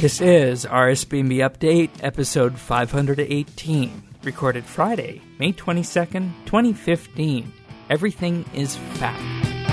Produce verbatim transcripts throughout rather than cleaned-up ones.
This is R S B N B Update, episode five hundred eighteen, recorded Friday, May twenty-second, twenty fifteen. Everything is fact.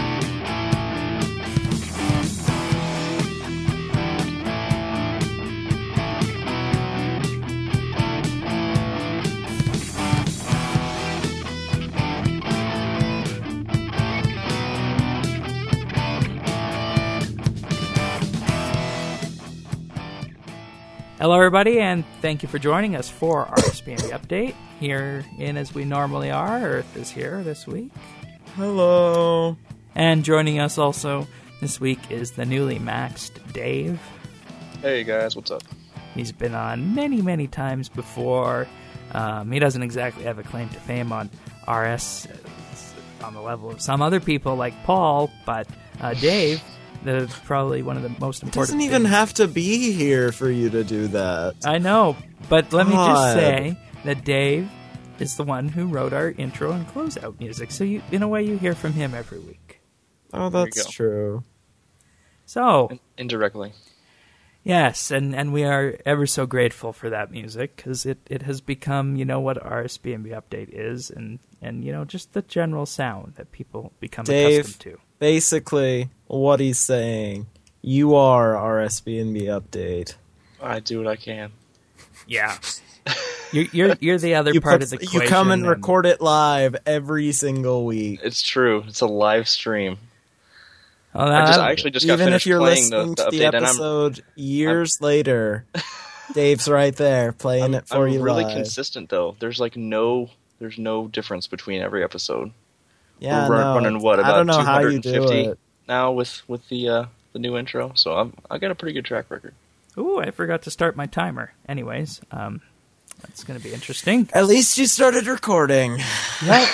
Hello everybody, and thank you for joining us for our R S B N B Update. Here in as we normally are, Earth is here this week. Hello. And joining us also this week is the newly maxed Dave. Hey guys, what's up? He's been on many, many times before. Um, he doesn't exactly have a claim to fame on R S on the level of some other people like Paul, but uh, Dave... The probably one of the most important. It doesn't even things. have to be here for you to do that. I know, but let God. me just say that Dave is the one who wrote our intro and closeout music. So, you, in a way, you hear from him every week. Oh, that's true. So, In- indirectly, yes, and, and we are ever so grateful for that music because it, it has become, you know, what R S B N B Update is, and and you know just the general sound that people become Dave, accustomed to. Basically, what he's saying, you are R S B N B Update. I do what I can. Yeah, you're you're you're the other You part put- of the You equation. come and record it live every single week. It's true. It's a live stream. Oh, I, just, that- I actually just got Even finished if you're playing listening the, the to update, the and I'm, episode years later, Dave's right there playing I'm, it for I'm you really live. consistent though. There's like no, there's no difference between every episode. Yeah, We're run- no, running what I about don't know how you do two hundred fifty it. now with with the uh, the new intro. So I'm I got a pretty good track record. Ooh, I forgot to start my timer. Anyways, um, that's going to be interesting. At least you started recording. Yep.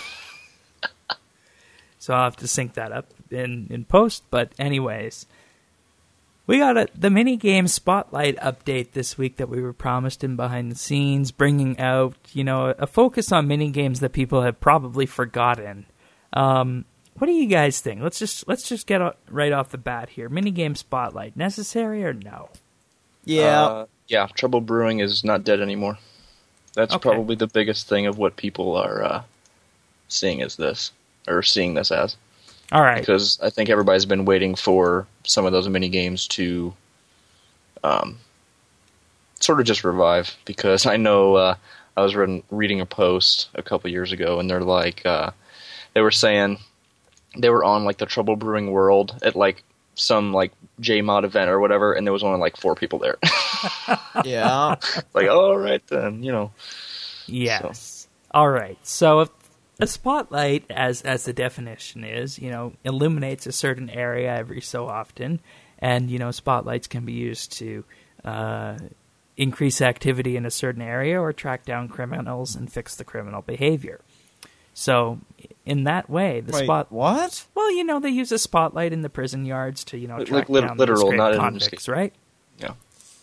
So I'll have to sync that up in, in post. But anyways, we got a, the minigame spotlight update this week that we were promised in behind the scenes, bringing out, you know, a, a focus on minigames that people have probably forgotten. Um, what do you guys think? Let's just let's just get o- right off the bat here. Minigame spotlight, necessary or no? Yeah. Uh, yeah. Trouble Brewing is not dead anymore. That's Okay. probably the biggest thing of what people are uh, seeing as this, or seeing this as. All right. Because I think everybody's been waiting for some of those mini games to um, sort of just revive. Because I know uh, I was reading, reading a post a couple years ago, and they're like, uh, they were saying they were on like the Trouble Brewing World at like some like J mod event or whatever, and there was only like four people there. Yeah. Like, all right then, you know. Yes. All right. So if a spotlight, as as the definition is, you know, illuminates a certain area every so often, and you know, spotlights can be used to uh, increase activity in a certain area or track down criminals and fix the criminal behavior. So, in that way, the Wait, spot. what? Well, you know, they use a spotlight in the prison yards to you know Like- track like lit- down literal, the not in- convicts, right? Yeah.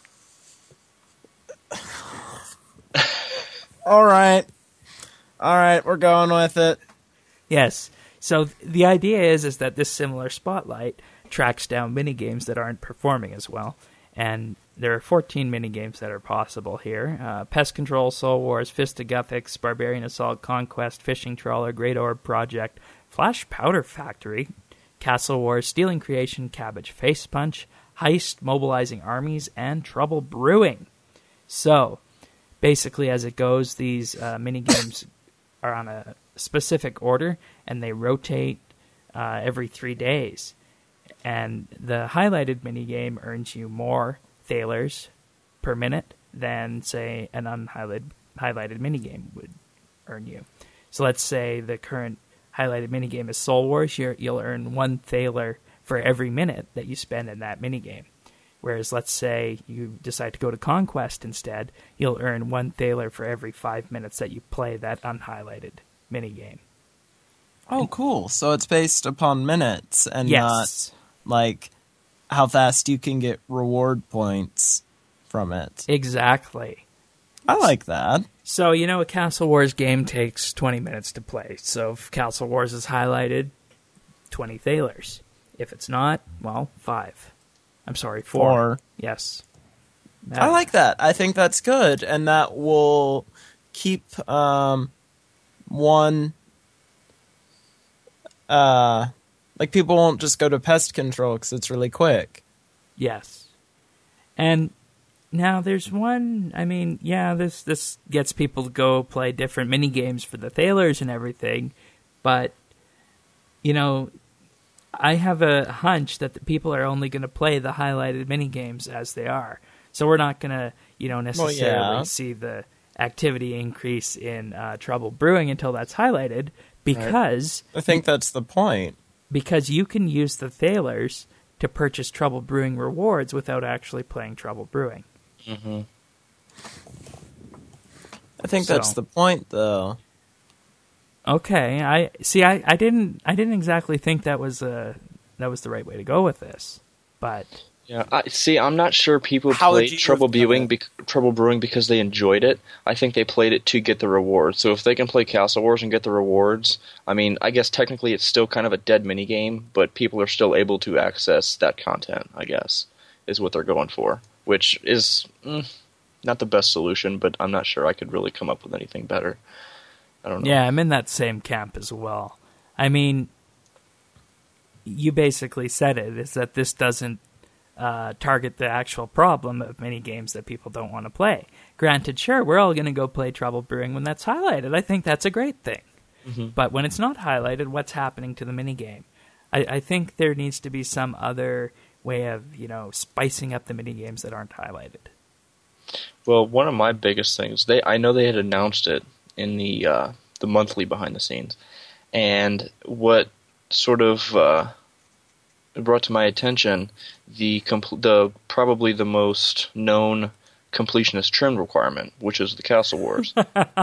All right. All right, we're going with it. Yes. So th- the idea is is that this similar spotlight tracks down minigames that aren't performing as well. And there are fourteen minigames that are possible here. Uh, Pest Control, Soul Wars, Fist of Guthics, Barbarian Assault, Conquest, Fishing Trawler, Great Orb Project, Flash Powder Factory, Castle Wars, Stealing Creation, Cabbage Face Punch, Heist, Mobilizing Armies, and Trouble Brewing. So, basically as it goes, these uh, minigames are on a specific order, and they rotate uh, every three days. And the highlighted minigame earns you more thalers per minute than, say, an unhighlighted highlighted minigame would earn you. So let's say the current highlighted minigame is Soul Wars. You're, you'll earn one thaler for every minute that you spend in that minigame. Whereas, let's say you decide to go to Conquest instead, you'll earn one thaler for every five minutes that you play that unhighlighted minigame. Oh, cool. So it's based upon minutes and Yes. not like how fast you can get reward points from it. Exactly. I like that. So, you know, a Castle Wars game takes twenty minutes to play. So if Castle Wars is highlighted, twenty thalers. If it's not, well, five. I'm sorry, four. Four. Yes. I like that. I think that's good, and that will keep um, one. Uh, like people won't just go to pest control because it's really quick. Yes, and now there's one. I mean, yeah, this this gets people to go play different mini games for the Thailers and everything, but you know, I have a hunch that the people are only going to play the highlighted mini games as they are. So we're not going to, you know, necessarily well, yeah. see the activity increase in uh, Trouble Brewing until that's highlighted, because right. I think that's the point. Because you can use the Thailers to purchase Trouble Brewing rewards without actually playing Trouble Brewing. Mm-hmm. I think So- that's the point, though. Okay, I see. I, I didn't. I didn't exactly think that was uh that was the right way to go with this, but Yeah, I see. I'm not sure people How would played you Trouble have done Brewing, it? bec- Trouble Brewing because they enjoyed it. I think they played it to get the rewards. So if they can play Castle Wars and get the rewards, I mean, I guess technically it's still kind of a dead mini game, but people are still able to access that content. I guess is what they're going for, which is mm, not the best solution, but I'm not sure I could really come up with anything better. I don't know. yeah, I'm in that same camp as well. I mean, you basically said it, is that this doesn't uh, target the actual problem of many games that people don't want to play. Granted, sure, we're all going to go play Trouble Brewing when that's highlighted. I think that's a great thing. Mm-hmm. But when it's not highlighted, what's happening to the minigame? I, I think there needs to be some other way of, you know, spicing up the minigames that aren't highlighted. Well, one of my biggest things, they I know they had announced it in the uh, the monthly behind the scenes, and what sort of uh, brought to my attention the compl- the probably the most known completionist trim requirement, which is the Castle Wars.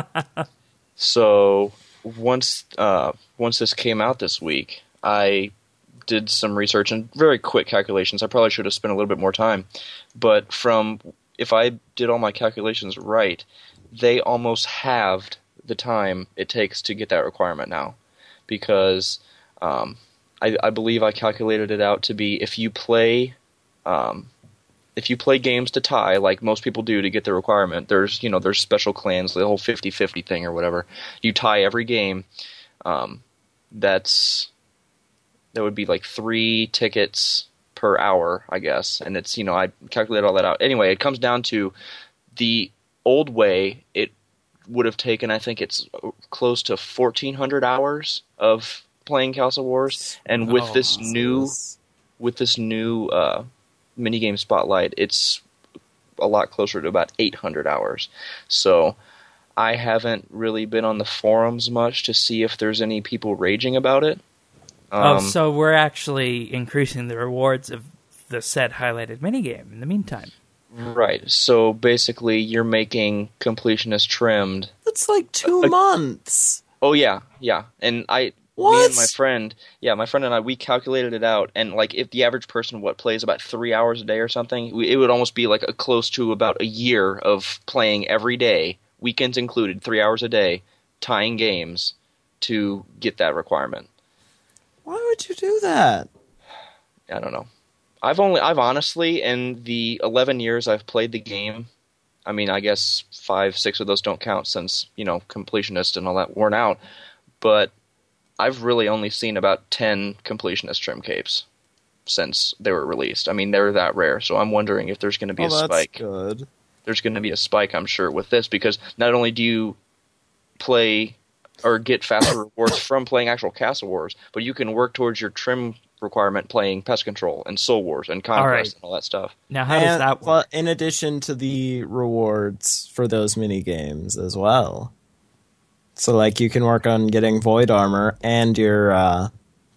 So once uh, once this came out this week, I did some research and very quick calculations. I probably should have spent a little bit more time, but from if I did all my calculations right, they almost halved the time it takes to get that requirement now, because um, I, I believe I calculated it out to be if you play um, if you play games to tie, like most people do to get the requirement. There's you know there's special clans, the whole fifty-fifty thing or whatever. You tie every game. Um, that's that would be like three tickets per hour, I guess, and it's you know I calculated all that out. Anyway, it comes down to the old way. It would have taken, I think it's close to fourteen hundred hours of playing Castle Wars, and with Oh, this new Jesus. with this new uh, minigame Spotlight, it's a lot closer to about eight hundred hours. So I haven't really been on the forums much to see if there's any people raging about it. oh, Um, so we're actually increasing the rewards of the said highlighted minigame in the meantime. Right. So basically, you're making completionist trimmed. That's like two Uh, months. Oh yeah, yeah. And I, me What? and my friend, yeah, my friend and I, we calculated it out. And like, if the average person what plays about three hours a day or something, we, it would almost be like a close to about a year of playing every day, weekends included, three hours a day, tying games to get that requirement. Why would you do that? I don't know. I've only, I've honestly, in the eleven years I've played the game, I mean, I guess five, six of those don't count since, you know, completionist and all that worn out, but I've really only seen about ten completionist trim capes since they were released. I mean, they're that rare, so I'm wondering if there's going to be Oh, a that's spike. good. There's going to be a spike, I'm sure, with this, because not only do you play or get faster rewards from playing actual Castle Wars, but you can work towards your trim requirement playing Pest Control and Soul Wars and Conquest All right. and all that stuff. Now, how does And- that well, work? in addition to the rewards for those mini games as well. So, like, you can work on getting Void Armor and your uh,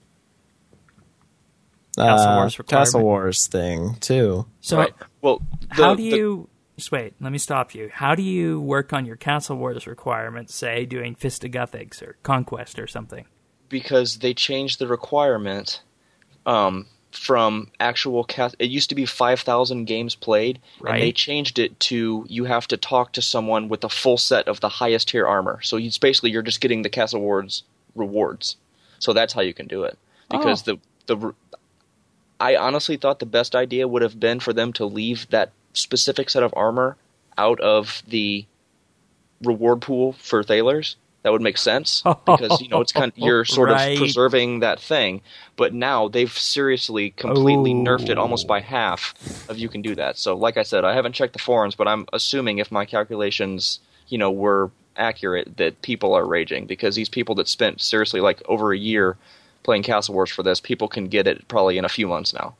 Castle uh, Wars requirement. Castle Wars thing too. So, Right. Well, the, how do the- you... Just wait, let me stop you. How do you work on your Castle Wars requirements, say, doing Fist of Guthigs or Conquest or something? because they changed the requirement um, from actual cast. It used to be five thousand games played, Right. and they changed it to you have to talk to someone with a full set of the highest tier armor. So it's basically you're just getting the Castle Wars rewards. So that's how you can do it. Because Oh. the the I honestly thought the best idea would have been for them to leave that specific set of armor out of the reward pool for Thalers, that would make sense, because, you know, it's kind of, you're sort Right. of preserving that thing. But now they've seriously completely Oh. nerfed it almost by half of you can do that. So like I said, I haven't checked the forums, but I'm assuming if my calculations, you know, were accurate, that people are raging, because these people that spent seriously like over a year playing Castle Wars for this, people can get it probably in a few months now.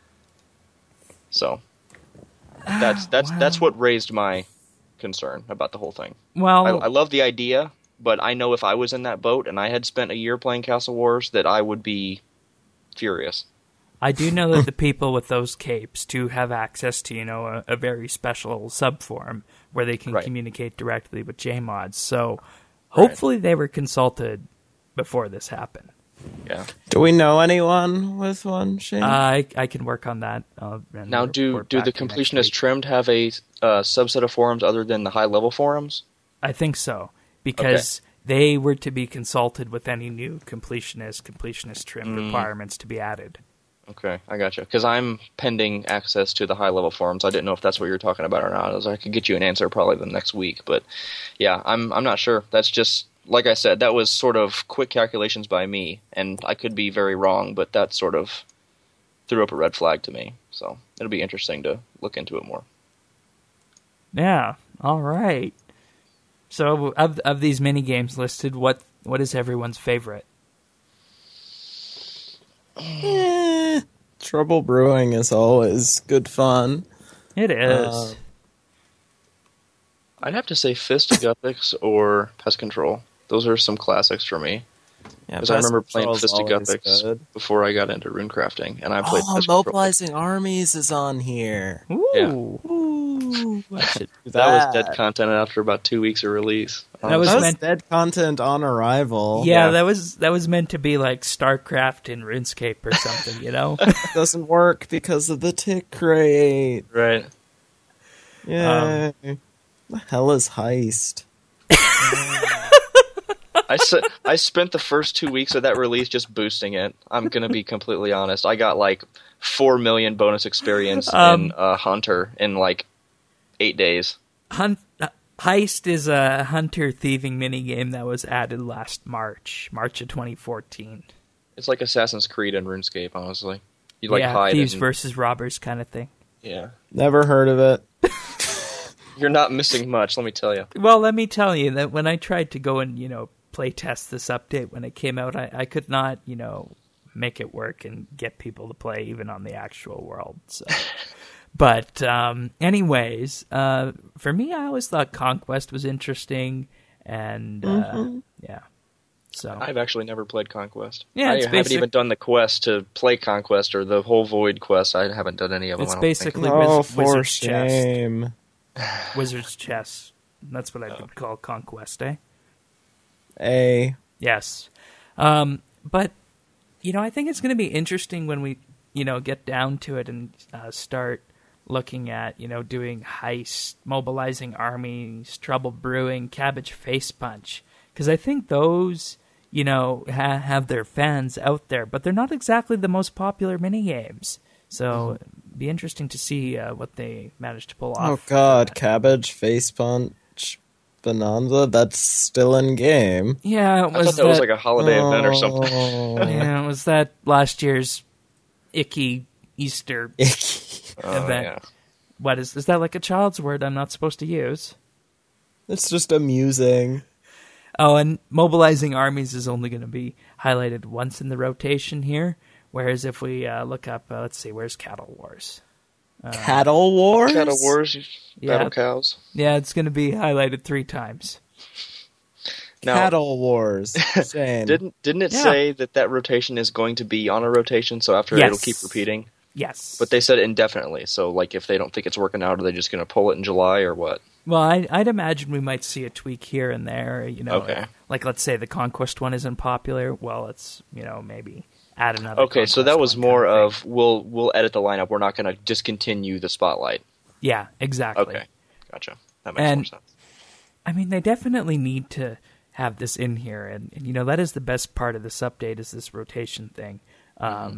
So that's that's wow. that's what raised my concern about the whole thing. Well, I, I love the idea, but I know if I was in that boat and I had spent a year playing Castle Wars, that I would be furious. I do know that the people with those capes do have access to, you know, a, a very special subforum where they can Right. communicate directly with J mods. So hopefully they were consulted before this happened. Yeah. Do we know anyone with one, Shane? Uh, I I can work on that. Uh, and Now, do report do back the to you next Completionist week. Trimmed have a uh, subset of forums other than the high level forums? I think so, because they were to be consulted with any new completionist, completionist trim Mm. requirements to be added. Okay, I gotcha. Because I'm pending access to the high level forums. I didn't know if that's what you were talking about or not. I was I could get you an answer probably the next week, but yeah, I'm I'm not sure. That's just, like I said, that was sort of quick calculations by me, and I could be very wrong, but that sort of threw up a red flag to me. So it'll be interesting to look into it more. Yeah. All right. So of of these mini games listed, what what is everyone's favorite? Eh, Trouble Brewing is always good fun. It is. Uh, I'd have to say Fisticuffix or Pest Control. Those are some classics for me. Yeah, Because I Pest remember playing Control's always Fisticuffix good. before I got into runecrafting, and I played Oh, Pest Control. Mobilizing Armies is on here. Ooh. yeah. Ooh, I should do That was dead content after about two weeks of release. That was That was meant- dead content on arrival. Yeah, Yeah. that was that was meant to be like StarCraft and RuneScape or something, you know? Doesn't work because of the tick rate. Right. Yay. The hell is Heist? I, s- I spent the first two weeks of that release just boosting it. I'm going to be completely honest. I got like four million bonus experience Um, in uh, Hunter in like eight days. Hunt, uh, Heist is a hunter thieving minigame that was added last March, March of twenty fourteen. It's like Assassin's Creed and RuneScape, honestly. You like yeah, hide thieves and, versus robbers kind of thing. yeah. Never heard of it. You're not missing much, let me tell you. Well, let me tell you that when I tried to go and, you know, play test this update when it came out, I, I could not, you know, make it work and get people to play even on the actual world. So. But um, anyways, uh, for me, I always thought Conquest was interesting, and uh, Mhm. yeah. So I've actually never played Conquest. Yeah, I it's haven't basic- even done the quest to play Conquest or the whole Void quest. I haven't done any of them. It's I don't think. basically Oh, Wiz- for Wizard's Chess. shame. Wizard's Chess. That's what I would call Conquest, eh? A. Yes. Um, but, you know, I think it's going to be interesting when we, you know, get down to it and uh, start looking at, you know, doing heists, mobilizing armies, trouble brewing, cabbage face punch. Because I think those, you know, ha- have their fans out there, but they're not exactly the most popular minigames. So it'd be interesting to see uh, what they manage to pull Oh off. god, Cabbage, Face Punch, Bonanza, that's still in game. Yeah, it I was thought that was like a holiday event or something. Oh. Yeah, it was that last year's icky Easter Icky. Oh, event. yeah. What is is that like a child's word I'm not supposed to use? It's just amusing. Oh, and mobilizing armies is only going to be highlighted once in the rotation here. Whereas if we uh, look up, uh, let's see, where's Cattle Wars? Cattle Wars? Cattle Wars, Yeah. Battle Cows. Yeah, it's going to be highlighted three times. Now, Cattle Wars. Shane. Didn't didn't it Yeah. say that that rotation is going to be on a rotation, so after Yes. it'll keep repeating? Yes. But they said indefinitely, so like if they don't think it's working out, are they just going to pull it in July or what? Well, I, I'd imagine we might see a tweak here and there. You know, Okay. like let's say the Conquest one isn't popular. Well, it's you know maybe add another. Okay, so Conquest that was one more kind of thing. we'll we'll edit the lineup. We're not going to discontinue the spotlight. Yeah, exactly. Okay, gotcha. That makes And- more sense. I mean, they definitely need to have this in here, and, and you know that is the best part of this update is this rotation thing. Um,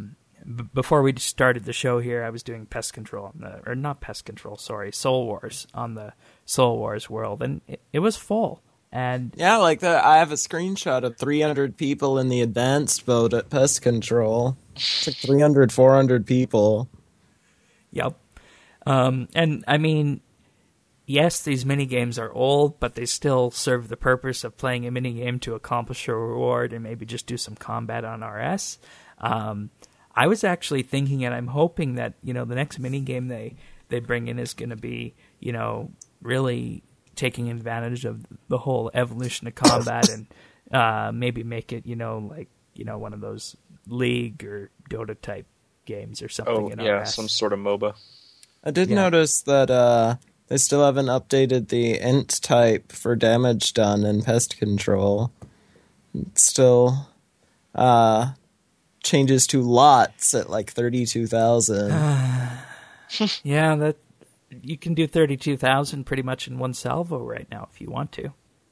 b- before we started the show here, I was doing pest control, on the, or not pest control, sorry, Soul Wars on the Soul Wars world, and it, it was full. And Yeah, like the, I have a screenshot of three hundred people in the advanced mode at Pest Control. It's like three hundred, four hundred people. Yep. Um, and, I mean, yes, these minigames are old, but they still serve the purpose of playing a minigame to accomplish a reward and maybe just do some combat on R S. Um, I was actually thinking, and I'm hoping that, you know, the next minigame they, they bring in is going to be, you know, really taking advantage of the whole evolution of combat and uh, maybe make it, you know, like, you know, one of those League or Dota type games or something. Oh, in yeah, R S. some sort of MOBA. I did Yeah. notice that uh, they still haven't updated the int type for damage done in Pest Control. It still uh, changes to lots at like thirty-two thousand. Yeah, that you can do thirty-two thousand pretty much in one salvo right now if you want to.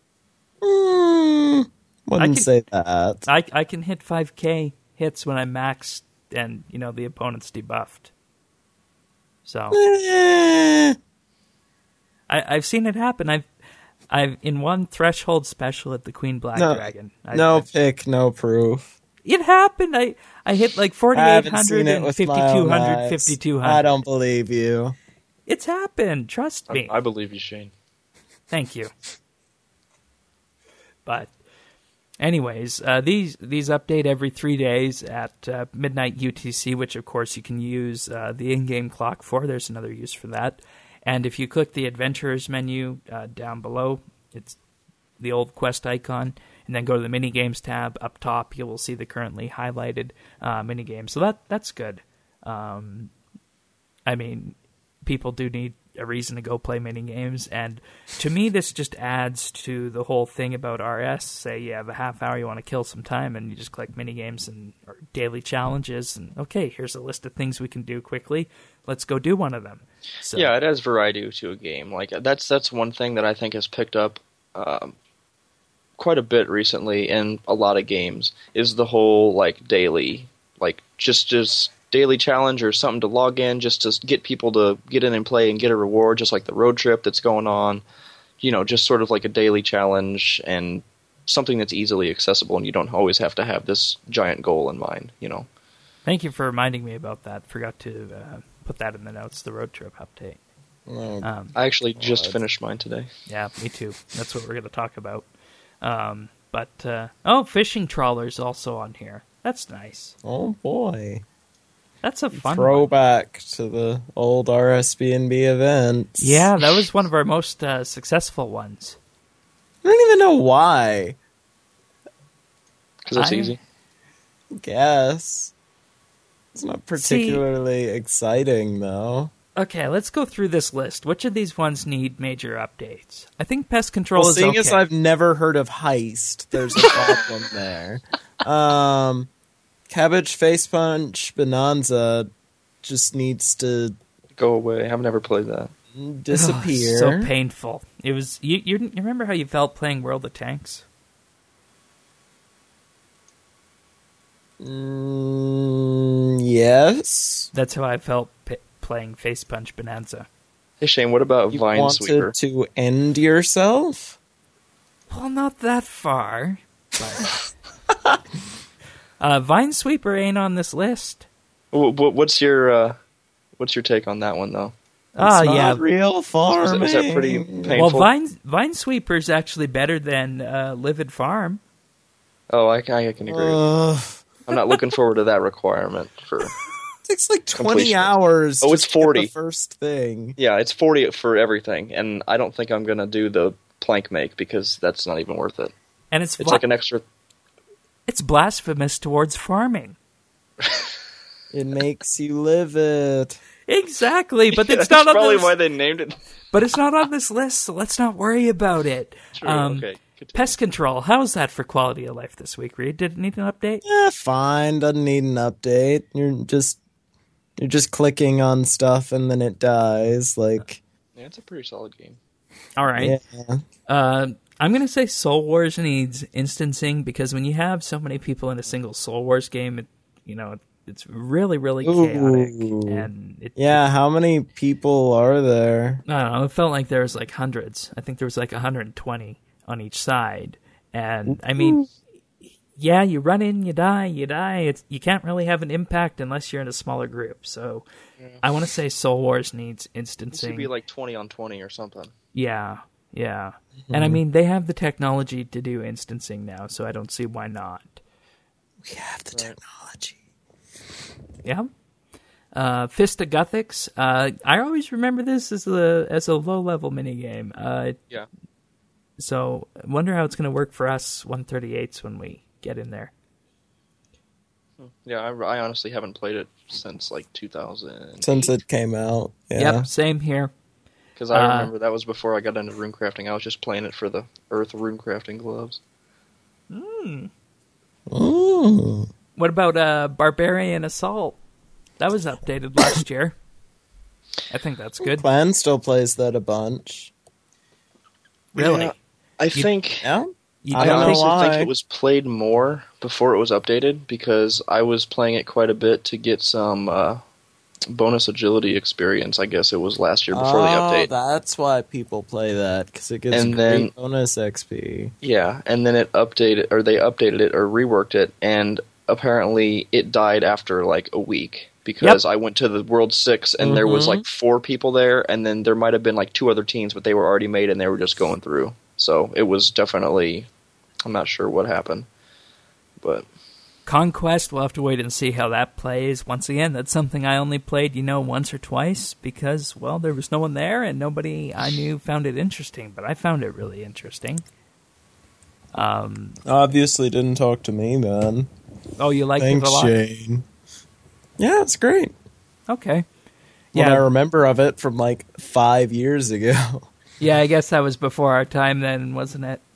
mm, wouldn't can- say that. I I can hit five K hits when I'm maxed and, you know, the opponent's debuffed. So Eh. I, I've seen it happen. I've I've in one threshold special at the Queen Black No, Dragon. I, no I- pick, no proof. it happened. I I hit like I forty-eight haven't hundred seen it and with my fifty-two own hundred, eyes. fifty-two I hundred. don't believe you. It's happened. Trust me. I, I believe you, Shane. Thank you. But, anyways, uh, these these update every three days at uh, midnight U T C, which of course you can use uh, the in-game clock for. There's another use for that. And if you click the Adventurers menu uh, down below, it's the old quest icon, and then go to the minigames tab up top. You will see the currently highlighted uh, minigames. So that that's good. Um, I mean, people do need a reason to go play mini games, and to me this just adds to the whole thing about R S. Say you have a half hour, you want to kill some time, and you just click mini games and or daily challenges, and okay, here's a list of things we can do quickly. Let's go do one of them. So, Yeah, it adds variety to a game. Like that's that's one thing that I think has picked up um, quite a bit recently in a lot of games is the whole like daily, like just just daily challenge or something to log in just to get people to get in and play and get a reward, just like the road trip that's going on. You know, just sort of like a daily challenge and something that's easily accessible, and you don't always have to have this giant goal in mind. You know. Thank you for reminding me about that. Forgot to uh, put that in the notes. The road trip update. Oh, Um, I actually just God. finished mine today. Yeah, me too. That's what we're going to talk about. Um, but, uh, oh, fishing trawlers also on here. That's nice. oh boy. That's a fun one. Throwback to the old R S B N B events. Yeah, that was one of our most uh, successful ones. I don't even know why. Because it's I- easy. I guess. It's not particularly exciting, though. Okay, let's go through this list. Which of these ones need major updates? I think pest control Well, is seeing okay. as I've never heard of Heist, there's a problem there. Um, Cabbage Face Punch Bonanza just needs to Go away. I've never played that. disappear. So painful. It was. You, you, you remember how you felt playing World of Tanks? Mm, yes. That's how I felt p- playing Face Punch Bonanza. Hey Shane, what about You Vine wanted Sweeper? to end yourself? Well, not that far. But uh, Vinesweeper ain't on this list. Wh- wh- What's your uh, what's your take on that one though? Oh, It's not yeah. real farming. Was that- was that pretty painful? Well, Vine Vinesweeper's actually better than uh, Livid Farm. Oh, I, I can agree. Ugh. I'm not looking forward to that requirement for. It takes like twenty Completion. hours. Oh, to it's get forty. The first thing. Yeah, it's forty for everything, and I don't think I'm gonna do the plank make because that's not even worth it. And it's It's bla- like an extra. it's blasphemous towards farming. It makes you live it. Exactly, but Yeah, it's that's not on probably this, why they named it. but it's not on this list, so let's not worry about it. True. Um, okay. Continue. Pest control, how's that for quality of life this week, Reed? Did it need an update? Yeah, fine. Doesn't need an update. You're just you're just clicking on stuff and then it dies. Like, Yeah, it's a pretty solid game. All right. yeah. Uh, I'm going to say Soul Wars needs instancing because when you have so many people in a single Soul Wars game, it, you know, it's really really chaotic, Ooh. and it, Yeah, how many people are there? I don't know. It felt like there was like hundreds. I think there was like one hundred twenty on each side, and I mean, yeah, you run in, you die, you die. It's you can't really have an impact unless you're in a smaller group. So, yeah. I want to say Soul Wars needs instancing. It should be like twenty on twenty or something. Yeah, yeah, mm-hmm. And I mean, they have the technology to do instancing now, so I don't see why not. We have the right. technology. Yeah. Uh, Fist of Gothics. Uh, I always remember this as a as a low level minigame. Uh, yeah. So I wonder how it's going to work for us one thirty-eights when we get in there. Yeah, I, I honestly haven't played it since like two thousand. Since it came out. Yeah. Yep, same here. Because I uh, remember that was before I got into rune crafting. I was just playing it for the Earth rune crafting gloves. Hmm. Ooh. What about uh, Barbarian Assault? That was updated last year. I think that's good. Clan still plays that a bunch. Really? Yeah, I you, think... Yeah? You I don't know honestly why. think it was played more before it was updated, because I was playing it quite a bit to get some uh, bonus agility experience, I guess it was last year before oh, the update. That's why people play that, because it gives and great then, bonus X P. Yeah, and then it updated, or they updated it or reworked it, and apparently it died after like a week. Because yep. I went to the World six and mm-hmm. there was like four people there, and then there might have been like two other teams, but they were already made and they were just going through. So it was definitely, I'm not sure what happened, but Conquest, we'll have to wait and see how that plays. Once again, that's something I only played, you know, once or twice because, well, there was no one there and nobody I knew found it interesting, but I found it really interesting. Um, Obviously didn't talk to me, man. Oh, you liked Thanks, it a lot? Shane. Yeah, it's great. Okay. What Yeah. I remember of it from like five years ago. Yeah, I guess that was before our time then, wasn't it?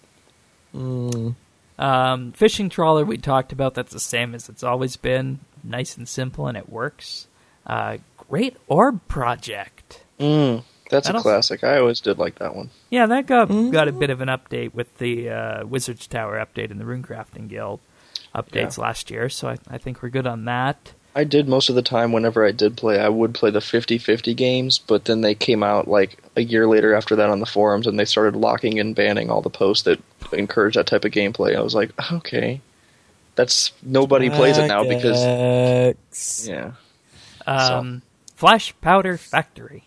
Mm. Um, fishing trawler we talked about, that's the same as it's always been. Nice and simple, and it works. Uh, Great Orb Project. Mm, that's That'll... a classic. I always did like that one. Yeah, that got mm. got a bit of an update with the uh, Wizard's Tower update and the Runecrafting Guild updates yeah. last year, so I, I think we're good on that. I did most of the time whenever I did play, I would play the fifty-fifty games, but then they came out like a year later after that on the forums, and they started locking and banning all the posts that encourage that type of gameplay. I was like, okay, that's nobody plays it now because yeah. Um, so. Flash Powder Factory.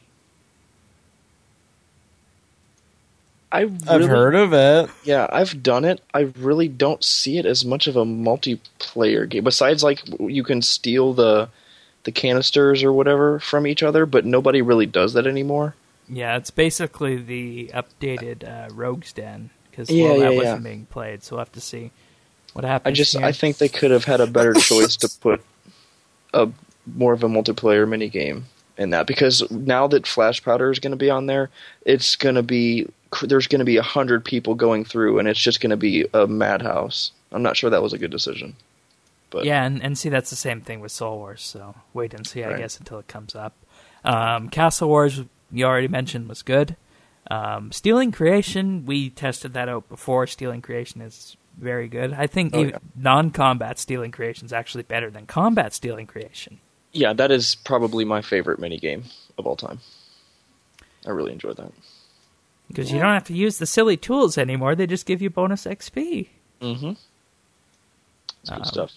I really, I've heard of it. Yeah, I've done it. I really don't see it as much of a multiplayer game. Besides, like, you can steal the the canisters or whatever from each other, but nobody really does that anymore. Yeah, it's basically the updated uh, Rogue's Den, because yeah, well, that yeah, wasn't yeah. being played, so we'll have to see what happens I just, here. I think they could have had a better choice to put a more of a multiplayer minigame in that, because now that Flash Powder is going to be on there, it's going to be... there's going to be a hundred people going through, and it's just going to be a madhouse. I'm not sure that was a good decision. But yeah, and, and see, that's the same thing with Soul Wars, so wait and see, I right. guess, until it comes up. Um, Castle Wars, you already mentioned, was good. Um, Stealing Creation, we tested that out before. Stealing Creation is very good. I think oh, even yeah. non-combat Stealing Creation is actually better than combat Stealing Creation. Yeah, that is probably my favorite minigame of all time. I really enjoyed that. Because you don't have to use the silly tools anymore. They just give you bonus X P. Mm-hmm. It's good um, stuff.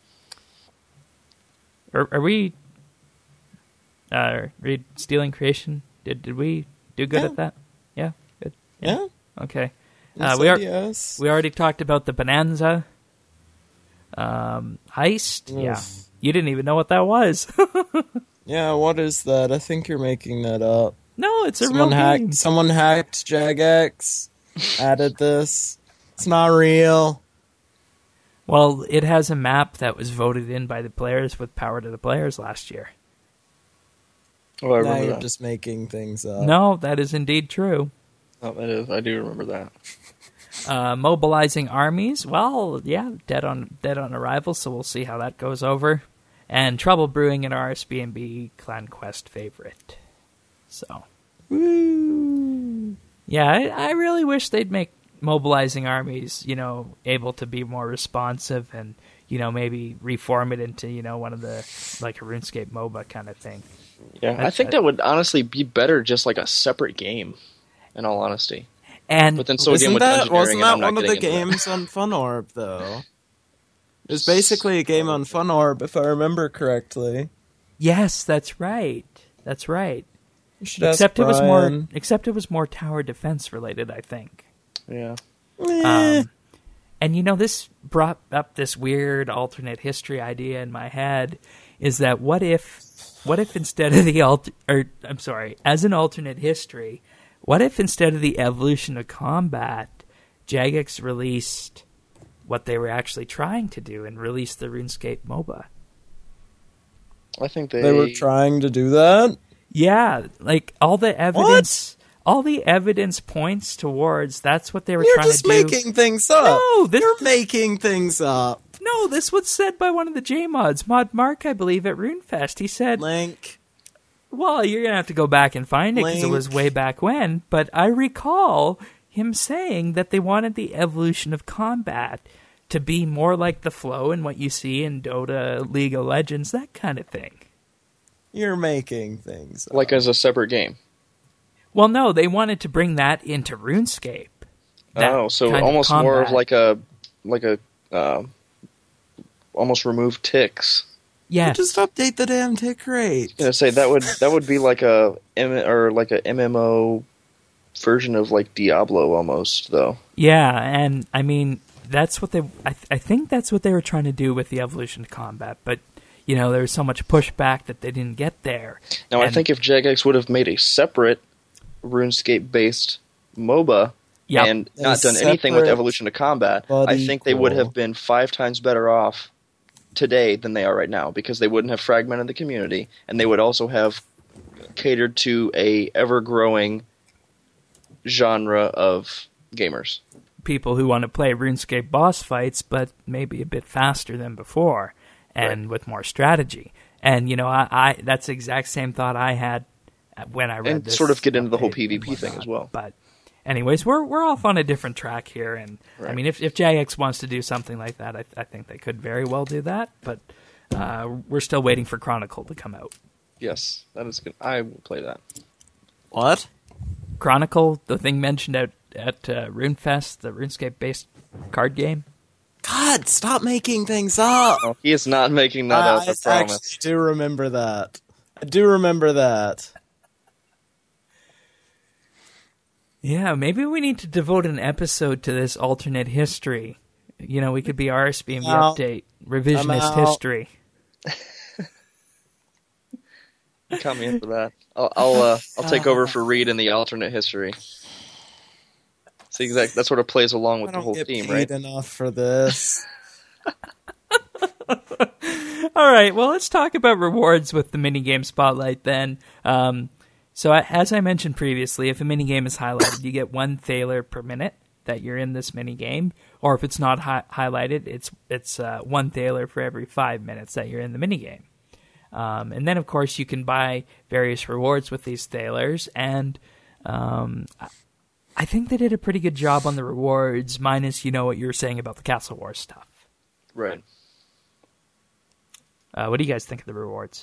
Are, are we... Uh, read Stealing Creation? Did did we do good yeah. at that? Yeah? Good. Yeah. Okay. Yes, Uh, we, are, yes. we already talked about the Bonanza um, heist. Oof. Yeah. You didn't even know what that was. Yeah, what is that? I think you're making that up. No, it's a Someone real hacked. game. Someone hacked Jagex. Added this. It's not real. Well, it has a map that was voted in by the players with Power to the Players last year. Oh, I Now remember you're that. just making things up. No, that is indeed true. Oh, that is. I do remember that. Uh, mobilizing armies. Well, yeah, dead on dead on arrival, so we'll see how that goes over. And Trouble Brewing, an R S B N B Clan Quest favorite. So, Woo. yeah, I, I really wish they'd make mobilizing armies, you know, able to be more responsive and, you know, maybe reform it into, you know, one of the, like a RuneScape MOBA kind of thing. Yeah, I, I think that would honestly be better just like a separate game, in all honesty. And but then so Isn't again with that, engineering, wasn't and I'm that not one of the getting into games on FunOrb, though? It was basically a game on FunOrb, if I remember correctly. yes, that's right. That's right. You should ask Except it was more Brian. except it was more tower defense related, I think. that. Yeah. Eh. Um, and you know, this brought up this weird alternate history idea in my head. Is that what if, what if instead of the alt, or I'm sorry, as an alternate history, what if instead of the evolution of combat, Jagex released what they were actually trying to do and released the RuneScape MOBA? I think they... They were trying to do that? Yeah, like all the evidence, all the evidence points towards that's what they were You're trying just to do. making things up. No, this- You're making things up. No, this was said by one of the J mods, Mod Mark, I believe, at RuneFest. He said, Link. well, you're going to have to go back and find it because it Link. was way back when, but I recall him saying that they wanted the evolution of combat to be more like the flow and what you see in Dota, League of Legends, that kind of thing. You're making things up. Like as a separate game. Well, no, they wanted to bring that into RuneScape. That Oh, so kind of almost more of combat. like a... like a... Uh, almost remove ticks. Yes. Just update the damn tick rate. I was gonna say that would that would be like a M- or like a M M O version of like Diablo almost, though. Yeah, and I mean that's what they. I, th- I think that's what they were trying to do with the evolution of combat, but you know there was so much pushback that they didn't get there. Now I And- think if Jagex would have made a separate RuneScape based MOBA Yep. and A not done anything with separate evolution of combat, but I think they would equal. have been five times better off today than they are right now, because they wouldn't have fragmented the community, and they would also have catered to a ever growing genre of gamers. people who want to play RuneScape boss fights, but maybe a bit faster than before and Right. with more strategy. And you know, I, I that's the exact same thought I had when I read And this sort of get into the whole update and PvP thing whatnot. as well. But anyways, we're we're off on a different track here, and I Right. mean, if if Jagex wants to do something like that, I, I think they could very well do that. But uh, we're still waiting for Chronicle to come out. Yes, that is good. I will play that. What? Chronicle, the thing mentioned at at uh, RuneFest, the RuneScape-based card game. God, stop making things up. Oh, he is not making that up, I I promise. actually do remember that. I do remember that. Yeah, maybe we need to devote an episode to this alternate history. You know, we could be R S B M the Out. update, I'm revisionist out. history. Count me in for that. I'll I'll, uh, I'll take over for Reed in the alternate history. See, exactly. That sort of plays along I with the don't whole get theme, paid right? enough for this. All right, well, let's talk about rewards with the minigame spotlight then. Um, so, I- as I mentioned previously, if a minigame is highlighted, you get one Thaler per minute that you're in this minigame. Or if it's not hi- highlighted, it's it's uh, one Thaler for every five minutes that you're in the minigame. Um, and then, of course, you can buy various rewards with these Thalers. And um, I- I think they did a pretty good job on the rewards, minus, you know, what you were saying about the Castle Wars stuff. Right. Uh, what do you guys think of the rewards?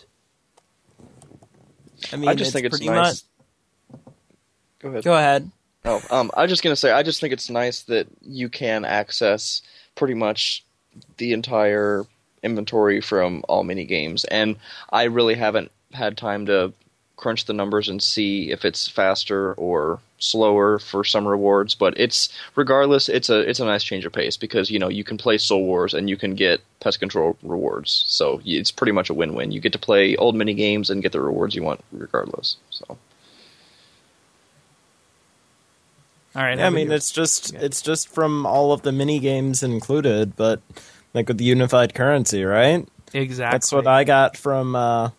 I mean, I just think it's pretty nice. much- Go ahead. Go ahead. Oh, um, I was just gonna say, I just think it's nice that you can access pretty much the entire inventory from all mini games, and I really haven't had time to crunch the numbers and see if it's faster or slower for some rewards. But it's regardless, it's a it's a nice change of pace, because you know you can play Soul Wars and you can get pest control rewards, so it's pretty much a win-win. You get to play old mini games and get the rewards you want regardless. So. All right. Yeah, I how about mean, you? it's just it's just from all of the mini games included, but like with the unified currency, right? exactly. That's what I got from uh,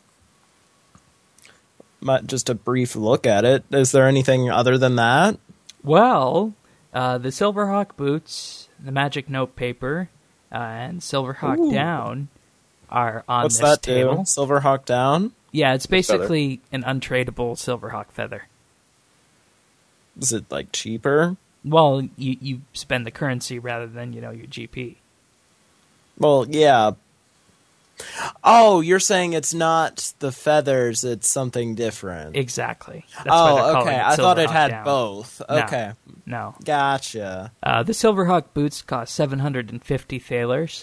my, just a brief look at it. Is there anything other than that? Well, uh, the Silverhawk boots, the Magic Note paper, uh, and Silverhawk Ooh. Down are on What's this that table. do? Silverhawk Down? Yeah, it's basically an untradeable Silverhawk feather. Is it like cheaper? Well, you, you spend the currency rather than, you know, your G P. Well, yeah. Oh, you're saying it's not the feathers, it's something different. Exactly. That's why they're oh, calling okay. it I thought it Silverhawk had down. both. No. Okay. No. Gotcha. Uh, the Silverhawk boots cost seven hundred fifty thalers.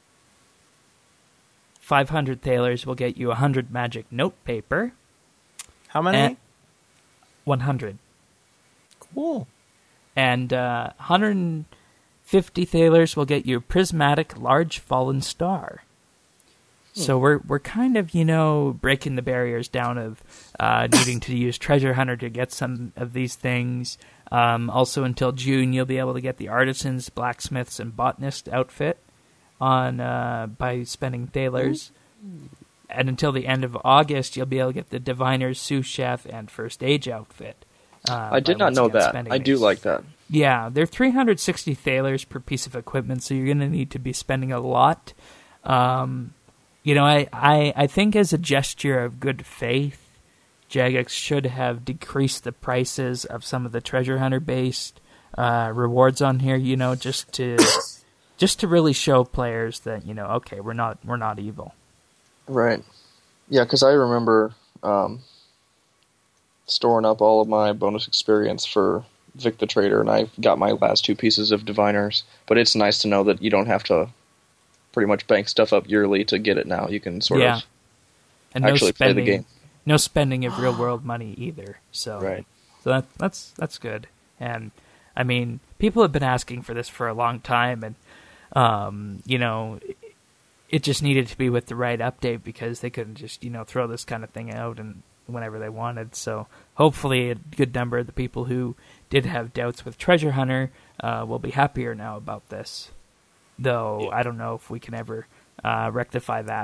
five hundred thalers will get you one hundred magic note paper. How many? And one hundred. Cool. And uh, one hundred fifty thalers will get you a prismatic large fallen star. Hmm. So we're we're kind of, you know, breaking the barriers down of uh, needing to use Treasure Hunter to get some of these things. Um, also, until June, you'll be able to get the Artisans, Blacksmiths, and Botanist outfit on uh, by spending thalers. Mm-hmm. And until the end of August, you'll be able to get the Diviner's Sous Chef and First Age outfit. Uh, I did not know that. I do these. like that. Yeah, they're three hundred sixty thalers per piece of equipment, so you're going to need to be spending a lot. Um, you know, I, I, I think as a gesture of good faith, Jagex should have decreased the prices of some of the Treasure Hunter-based uh, rewards on here, you know, just to just to really show players that, you know, okay, we're not we're not evil. Right. Yeah, because I remember um, storing up all of my bonus experience for Vic the Trader, and I got my last two pieces of Diviners. But it's nice to know that you don't have to pretty much bank stuff up yearly to get it now. You can sort yeah. of and actually no spending, play the game. No spending of real-world money either. So, right. so that, that's that's good. And, I mean, people have been asking for this for a long time, and, um, you know... It just needed to be with the right update because they couldn't just, you know, throw this kind of thing out and whenever they wanted. So hopefully a good number of the people who did have doubts with Treasure Hunter uh, will be happier now about this. Though yeah. I don't know if we can ever uh, rectify that.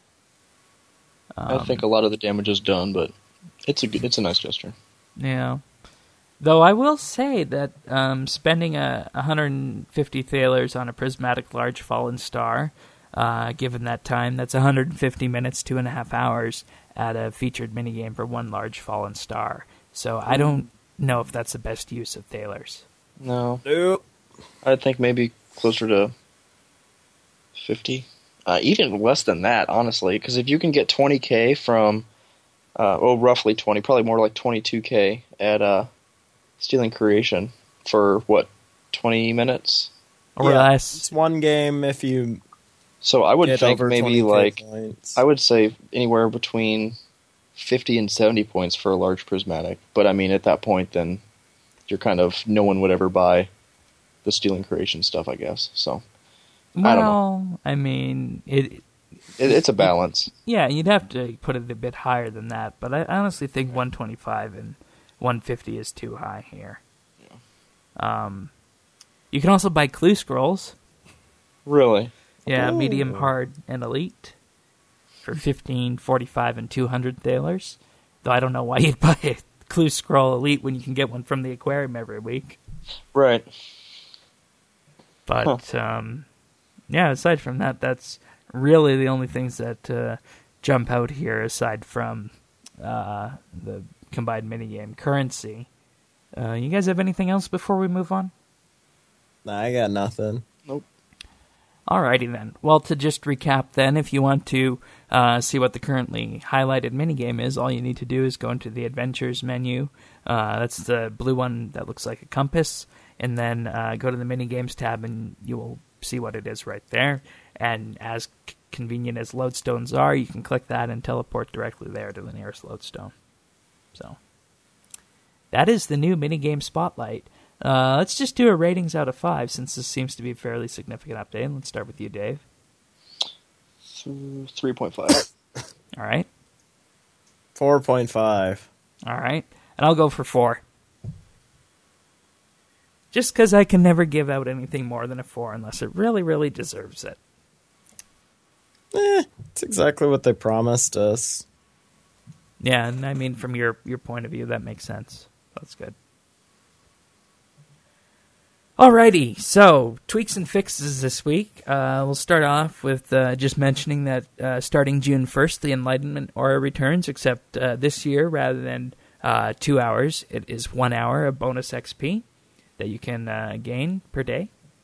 Um, I think a lot of the damage is done, but it's a good, it's a nice gesture. Yeah. Though I will say that um, spending a one hundred fifty thalers on a prismatic large fallen star. Uh, given that time, that's one hundred fifty minutes, two and a half hours at a featured minigame for one large fallen star. So I don't know if that's the best use of thalers. No. Nope. I think maybe closer to fifty. Uh, even less than that, honestly, because if you can get twenty K from, uh, oh, roughly twenty, probably more like twenty-two K at uh, Stealing Creation for, what, twenty minutes? Or yeah, less. It's one game if you... So I would Get think over maybe like points. I would say anywhere between fifty and seventy points for a large prismatic. But I mean, at that point, then you're kind of no one would ever buy the Stealing Creation stuff, I guess. So well, I don't know. I mean, it, it. It's a balance. Yeah, you'd have to put it a bit higher than that. But I honestly think one twenty-five and one fifty is too high here. Yeah. Um, you can also buy clue scrolls. Really. Yeah, Ooh. medium, hard, and elite for fifteen, forty-five, and two hundred thalers. Though I don't know why you'd buy a Clue Scroll Elite when you can get one from the aquarium every week. Right. But, huh. um, yeah, aside from that, that's really the only things that uh, jump out here aside from uh, the combined minigame currency. Uh, you guys have anything else before we move on? Nah, I got nothing. Nope. Alrighty then. Well, to just recap then, if you want to uh, see what the currently highlighted minigame is, all you need to do is go into the Adventures menu. Uh, that's the blue one that looks like a compass. And then uh, go to the Minigames tab and you will see what it is right there. And as c- convenient as lodestones are, you can click that and teleport directly there to the nearest lodestone. So, that is the new Minigame Spotlight. Uh, let's just do a ratings out of five, since this seems to be a fairly significant update. Let's start with you, Dave. three point five. All right. four point five. All right. And I'll go for four. Just because I can never give out anything more than a four unless it really, really deserves it. Eh, it's exactly what they promised us. Yeah, and I mean, from your, your point of view, that makes sense. That's good. Alrighty, so tweaks and fixes this week. Uh, we'll start off with uh, just mentioning that uh, starting June first, the Enlightenment Aura returns, except uh, this year, rather than uh, two hours, it is one hour of bonus X P. that you can uh, gain per day.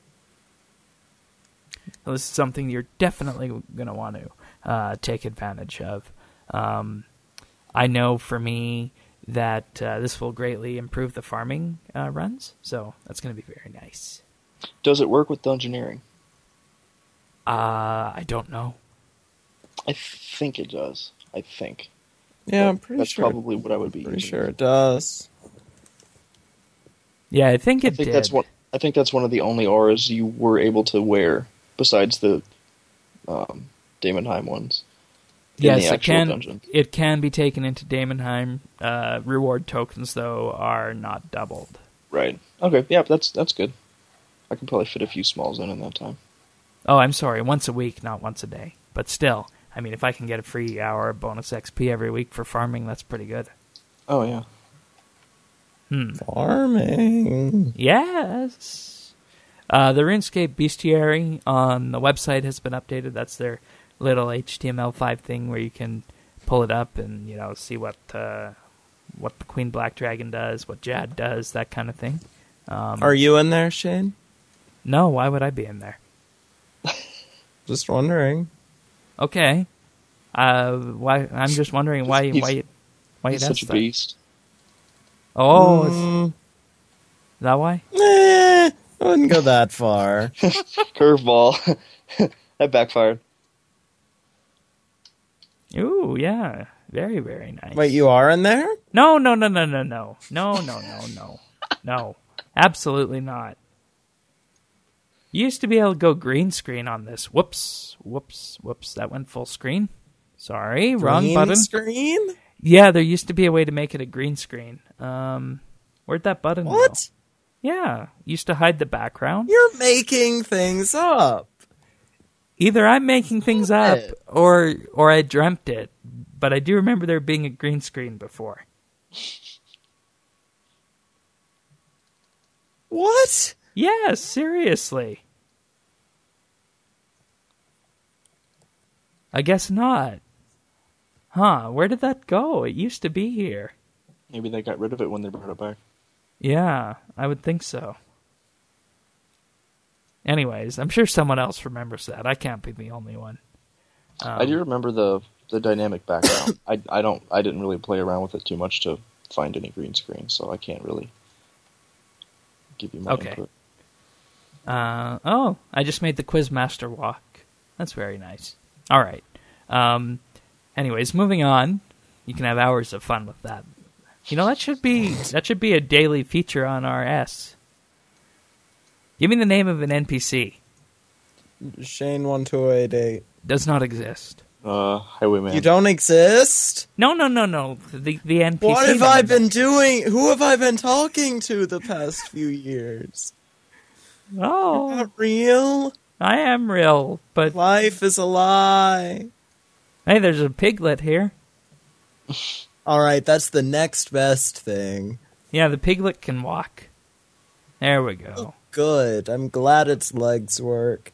So this is something you're definitely going to want to uh, take advantage of. Um, I know for me that uh, this will greatly improve the farming uh, runs, so that's going to be very nice. Does it work with Dungeoneering? Uh, I don't know. I think it does. I think. Yeah, But I'm pretty that's sure. probably what I would be Pretty using. sure it does. Yeah, I think it I think did. that's one. I think that's one of the only auras you were able to wear besides the um, Daemonheim ones. in Yes, the it actual can. dungeon. It can be taken into Daemonheim. Uh, reward tokens, though, are not doubled. Right. Okay. Yeah, that's that's good. I can probably fit a few smalls in in that time. Oh, I'm sorry. Once a week, not once a day. But still, I mean, if I can get a free hour of bonus X P every week for farming, that's pretty good. Oh yeah. Hmm. Farming. Yes. Uh, the RuneScape Bestiary on the website has been updated. That's their little H T M L five thing where you can pull it up and, you know, see what uh, what the Queen Black Dragon does, what Jad does, that kind of thing. Um, Are you in there, Shane? No, why would I be in there? Just wondering. Okay. Uh, why? I'm just wondering why. He's- why? You, why you He's asked such a that? beast. Oh, is, Mm, is that why? eh, I wouldn't go that far. Curveball. That backfired. Ooh, yeah, very, very nice. Wait, you are in there? No, no, no, no, no, no, no, no, no, no, no, absolutely not. You used to be able to go green screen on this. Whoops, whoops, whoops. That went full screen. Sorry, wrong Green button. screen? Yeah, there used to be a way to make it a green screen. Um, where'd that button go? What? Yeah, used to hide the background. You're making things up. Either I'm making things up What? or or I dreamt it, but I do remember there being a green screen before. What? Yes, seriously. I guess not. Huh, where did that go? It used to be here. Maybe they got rid of it when they brought it back. Yeah, I would think so. Anyways, I'm sure someone else remembers that. I can't be the only one. Um, I do remember the the dynamic background. I I don't I didn't really play around with it too much to find any green screen, so I can't really give you my Okay. input. Uh, oh, I just made the Quizmaster walk. That's very nice. All right. Um, anyways, moving on. You can have hours of fun with that. You know, that should be that should be a daily feature on R S. Give me the name of an N P C. Shane one two eight eight. Does not exist. Uh, Highwayman. You don't exist? No, no, no, no. The the N P C. What have I name. been doing? Who have I been talking to the past few years? Oh, Not real. I am real, but Life is a lie. hey, there's a piglet here. Alright, that's the next best thing. Yeah, the piglet can walk. There we go. Good. I'm glad its legs work.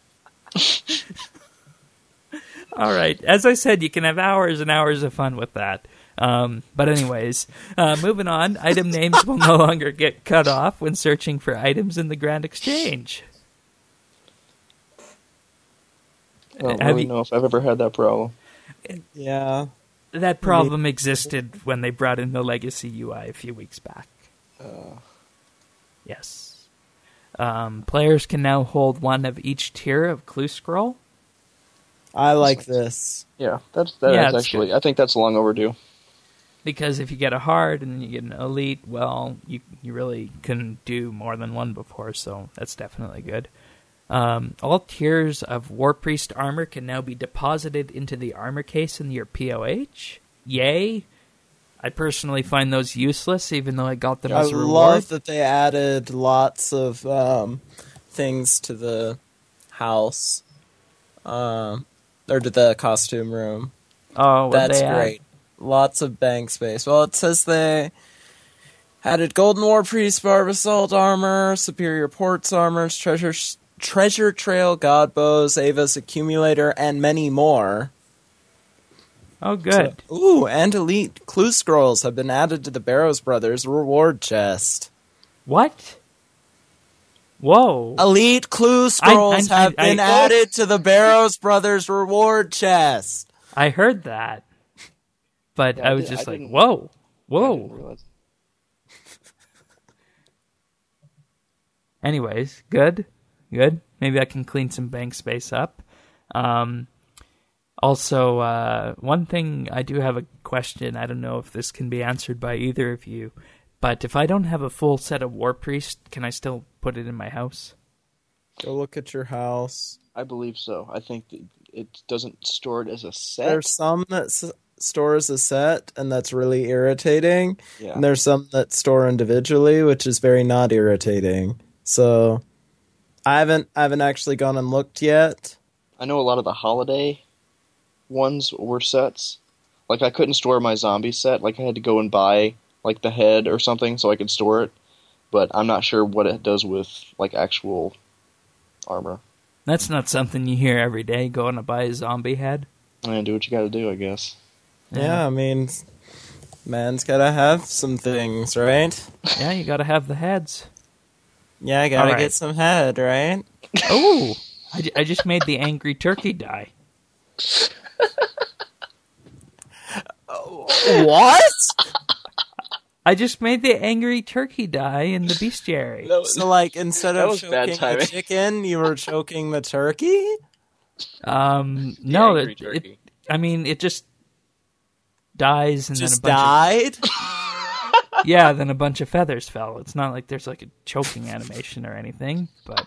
All right. As I said, you can have hours and hours of fun with that. Um, but anyways, uh, moving on. Item names will no longer get cut off when searching for items in the Grand Exchange. I don't Have really you- know if I've ever had that problem. Yeah. That problem existed when they brought in the Legacy U I a few weeks back. Uh, Yes. Um, players can now hold one of each tier of Clue Scroll. I like this. yeah, that's that Yeah, is it's actually. I think that's long overdue. Because if you get a hard and you get an elite, well, you you really couldn't do more than one before, so that's definitely good. Um, all tiers of War Priest armor can now be deposited into the armor case in your P O H. Yay! I personally find those useless, even though I got them I as a reward. love that they added lots of um, things to the house. Um, or to the costume room. Oh, what'd That's they add? great. Lots of bank space. Well, it says they added Golden War Priest Barb Assault armor, Superior Ports armors, Treasure Treasure Trail God Bows, Ava's Accumulator, and many more. Oh, good. So- ooh, and Elite Clue Scrolls have been added to the Barrows Brothers reward chest. What? Whoa. Elite clue scrolls I- I- have I- been I- added to the Barrows Brothers reward chest. I heard that. But Yeah, I I was did- just I like, didn't- whoa. I didn't Whoa. realize. Anyways, good. Good. Maybe I can clean some bank space up. Um, also, uh, one thing I do have a question. I don't know if this can be answered by either of you. But if I don't have a full set of War Priest, can I still put it in my house? Go look at your house. I believe so. I think that it doesn't store it as a set. There's some that s- store as a set, and that's really irritating. Yeah. And there's some that store individually, which is very not irritating. So I haven't I haven't actually gone and looked yet. I know a lot of the holiday ones were sets. Like I couldn't store my zombie set. Like I had to go and buy like the head or something so I could store it. But I'm not sure what it does with like actual armor. That's not something you hear every day, going to buy a zombie head. And do what you got to do, I guess. Yeah, I mean, man's gotta have some things, right? Yeah, you got to have the heads. Yeah, I gotta All right. get some head, right? Oh, I, ju- I just made the angry turkey die. What? I just made the angry turkey die in the bestiary. So, like, instead That of was bad choking the timing. chicken, you were choking the turkey? Um, no, angry it, turkey. it, I mean, it just dies and Just then a bunch died? of, yeah, then a bunch of feathers fell. It's not like there's like a choking animation or anything, but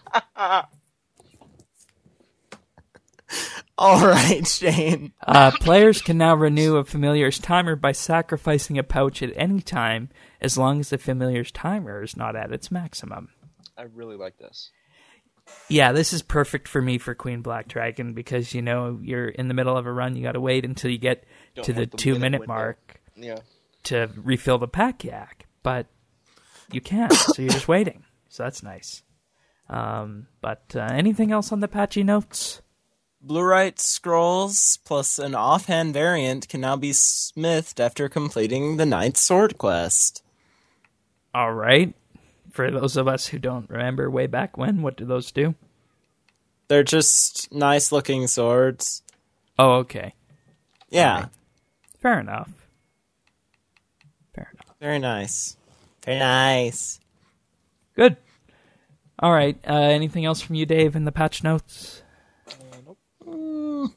All right, Shane. uh, players can now renew a familiar's timer by sacrificing a pouch at any time, as long as the familiar's timer is not at its maximum. I really like this. Yeah, this is perfect for me for Queen Black Dragon because, you know, you're in the middle of a run, you gotta wait until you get Don't to the want the two minute minute window. mark Yeah. to refill the pack yak, but you can't, so you're just waiting. So that's nice. Um, but uh, anything else on the patchy notes? Blue-Right scrolls plus an offhand variant can now be smithed after completing the ninth sword quest. All right. For those of us who don't remember way back when, what do those do? They're just nice-looking swords. Oh, okay. Yeah, Alright. Fair enough. Fair enough. very nice. Very nice. Good. All right. Uh, anything else from you, Dave, in the patch notes? Mm,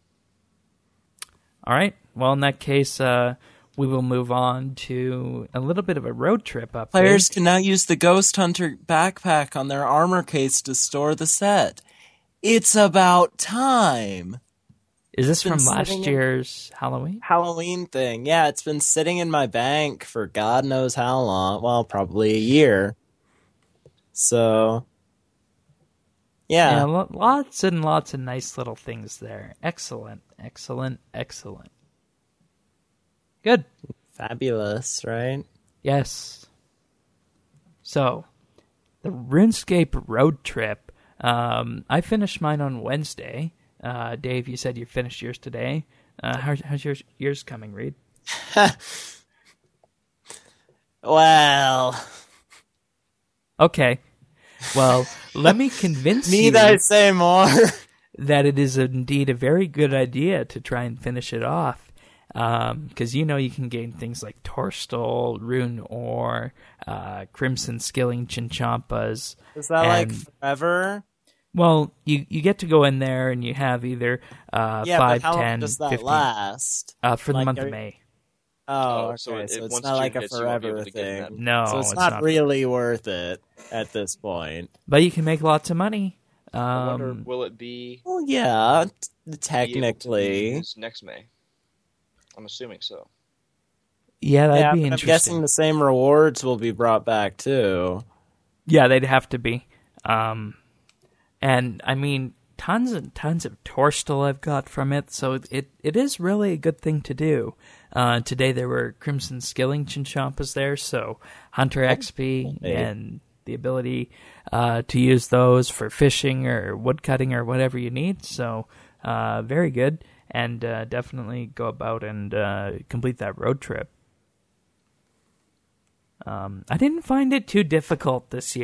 All right. Well, in that case, uh, we will move on to a little bit of a road trip update. Players can now use the Ghost Hunter backpack on their armor case to store the set. It's about time. Is this been from last sitting in- year's Halloween? Halloween thing. Yeah, it's been sitting in my bank for God knows how long. Well, probably a year. So, Yeah, yeah. lo- lots and lots of nice little things there. Excellent, excellent, excellent. Good. Fabulous, right? Yes. So, the RuneScape road trip. Um, I finished mine on Wednesday. Uh, Dave, you said you finished yours today. Uh, how, how's yours, yours coming, Reed? Well, Okay. Well, let me convince need you I say more? that it is indeed a very good idea to try and finish it off. Because you know you can gain things like Torstol, Rune Ore, uh, Crimson Skilling Chinchompas. Is that like and- forever? Well, you, you get to go in there and you have either uh, Yeah, five, but how ten, long does that fifteen last? uh, for the Like, month are- of May. Oh, Oh, okay. so So, it- it's once not June like a hits, you won't be able forever to get thing. that. No, so it's, it's not, not. really worth it at this point. But you can make lots of money. I wonder, Um, will it be Well, yeah, t- be able to be technically. used next May? I'm assuming so. yeah, that'd Yeah, be but I'm interesting. guessing the same rewards will be brought back too. Yeah, they'd have to be. Um, and I mean, tons and tons of Torstol I've got from it, so it it, it is really a good thing to do. Uh, today there were Crimson Skilling Chinchompas there, so Hunter X P Hey. and the ability uh, to use those for fishing or woodcutting or whatever you need. So uh, very good, and uh, definitely go about and uh, complete that road trip. Um, I didn't find it too difficult this year.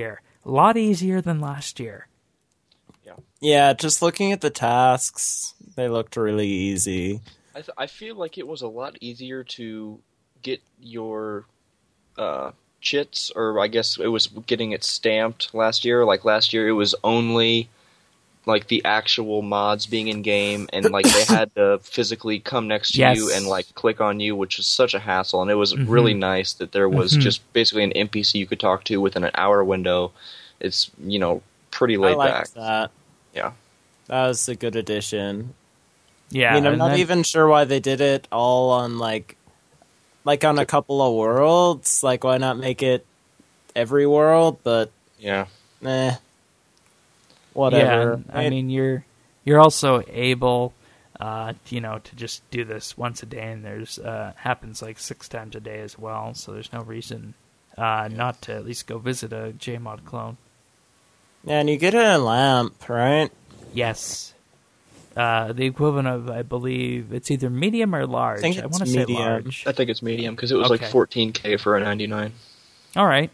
A lot easier than last year. Yeah, just looking at the tasks, they looked really easy. I th- I feel like it was a lot easier to get your uh, chits, or I guess it was getting it stamped last year. Like last year, it was only like the actual mods being in game, and like they had to physically come next to yes. you and like click on you, which is such a hassle. And it was mm-hmm. really nice that there was mm-hmm. just basically an N P C you could talk to within an hour window. It's, you know, pretty laid I liked back. That. Yeah. That was a good addition. Yeah. I mean, I'm not then... even sure why they did it all on, like, like on a couple of worlds. Like, why not make it every world? But, yeah. eh. Whatever. Yeah, I mean, you're you're also able, uh, you know, to just do this once a day, and there's uh, happens like six times a day as well. So there's no reason uh, not to at least go visit a Jmod clone. Yeah, and you get it in lamp, right? Yes. Uh, the equivalent of, I believe, it's either medium or large. I think I it's want to say medium. large. I think it's medium, because it was Okay. like fourteen K for a ninety-nine. All right.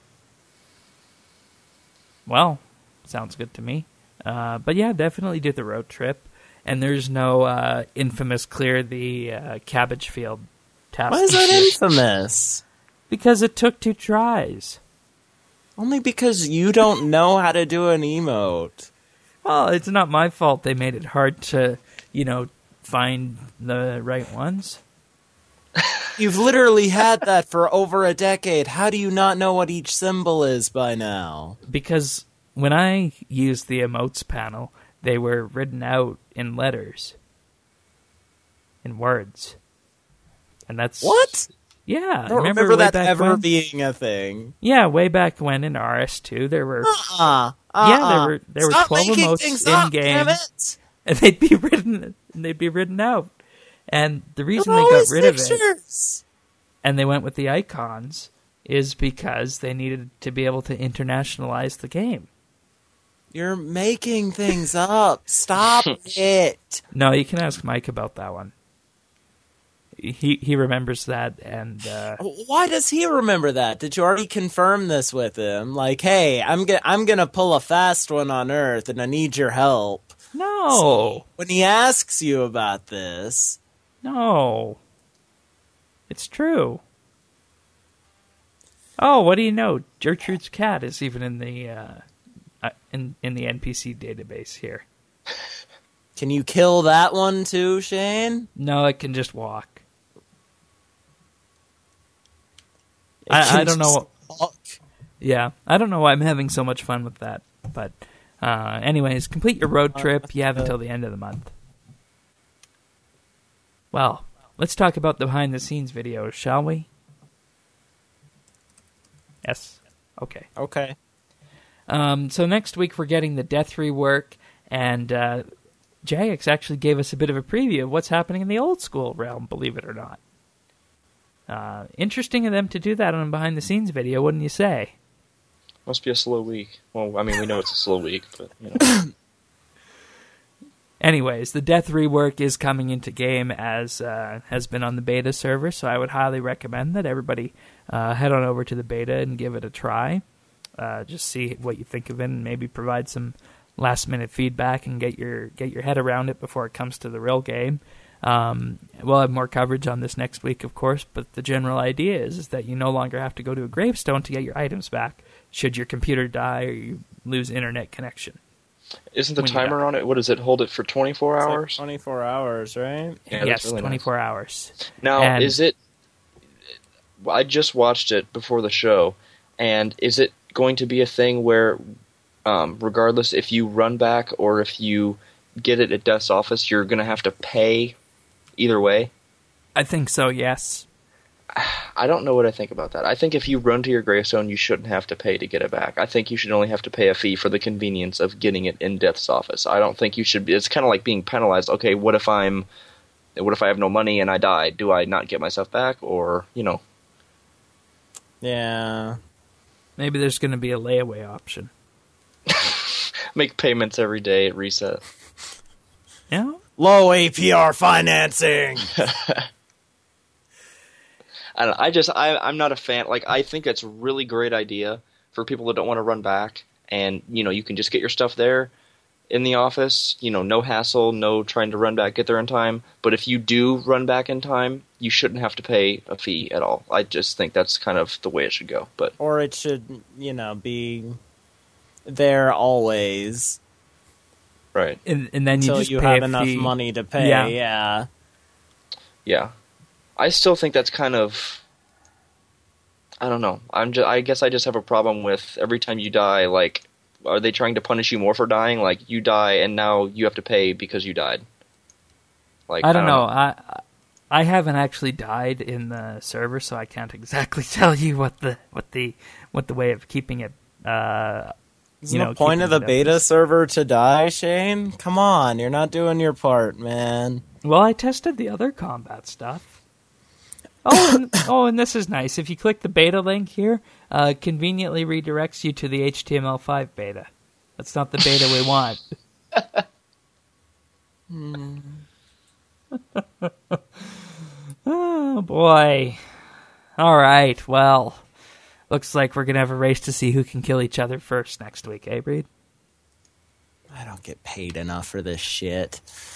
Well, sounds good to me. Uh, but yeah, definitely do the road trip. And there's no uh, infamous clear the uh, cabbage field task. Why is that infamous? Because it took two tries. Only because you don't know how to do an emote. Well, it's not my fault they made it hard to, you know, find the right ones. You've literally had that for over a decade. How do you not know what each symbol is by now? Because when I used the emotes panel, they were written out in letters. In words. And that's... What? Yeah. I don't remember, remember that ever when? being a thing. Yeah, way back when in R S two, there were... Uh-uh. Uh-uh. Yeah, there were there Stop were twelve emotes in up, game, and they'd be written and they'd be written out. And the reason They're they got rid pictures. of it, and they went with the icons, is because they needed to be able to internationalize the game. You're making things up. Stop it. No, you can ask Mike about that one. He he remembers that, and uh, why does he remember that? Did you already confirm this with him? Like, hey, I'm gonna I'm gonna pull a fast one on Earth, and I need your help. No. So when he asks you about this, no, it's true. Oh, what do you know? Gertrude's cat is even in the uh, in in the N P C database here. Can you kill that one too, Shane? No, it can just walk. I, I don't know. What, yeah, I don't know why I'm having so much fun with that. But uh, anyways, complete your road trip. You have until the end of the month. Well, let's talk about the behind-the-scenes videos, shall we? Yes. Okay. Okay. Um, so next week we're getting the Death rework, and uh, Jagex actually gave us a bit of a preview of what's happening in the old school realm, believe it or not. Uh, interesting of them to do that on a behind-the-scenes video, wouldn't you say? Must be a slow week. Well, I mean, we know it's a slow week, but, you know. Anyways, the Death rework is coming into game as uh, has been on the beta server, so I would highly recommend that everybody uh, head on over to the beta and give it a try. Uh, just see what you think of it, and maybe provide some last-minute feedback and get your get your head around it before it comes to the real game. Um, we'll have more coverage on this next week, of course, but the general idea is, is that you no longer have to go to a gravestone to get your items back should your computer die or you lose internet connection. Isn't the timer on it, what does it, hold it for twenty-four it's hours? Like twenty-four hours, right? Yeah, yes, really twenty-four nice. hours. Now, and is it... I just watched it before the show, and is it going to be a thing where, um, regardless if you run back or if you get it at Death's office, you're going to have to pay either way? I think so, yes. I don't know what I think about that. I think if you run to your gravestone, you shouldn't have to pay to get it back. I think you should only have to pay a fee for the convenience of getting it in Death's office. I don't think you should be... It's kind of like being penalized. Okay, what if I'm... What if I have no money and I die? Do I not get myself back? Or, you know... Yeah. Maybe there's going to be a layaway option. Make payments every day at reset. Yeah. Low A P R financing. I don't know, I just I I'm not a fan. Like, I think it's a really great idea for people that don't want to run back and you know you can just get your stuff there in the office. You know, no hassle, no trying to run back, get there in time. But if you do run back in time, you shouldn't have to pay a fee at all. I just think that's kind of the way it should go. But or it should, you know, be there always. Right. And, and then you until just you pay have a enough fee. money to pay. Yeah. Yeah. Yeah. I still think that's kind of, I don't know. I'm just, I guess I just have a problem with every time you die, like, are they trying to punish you more for dying? Like, you die and now you have to pay because you died. Like, I don't, I don't know. know. I I haven't actually died in the server, so I can't exactly tell you what the what the what the way of keeping it. Uh, Isn't you know, the point keeping of the it up beta is. server to die, Shane? Come on, you're not doing your part, man. Well, I tested the other combat stuff. Oh, and, oh, and this is nice. If you click the beta link here, uh, it conveniently redirects you to the H T M L five beta. That's not the beta we want. Oh, boy. All right, well, looks like we're going to have a race to see who can kill each other first next week, eh, Breed? I don't get paid enough for this shit.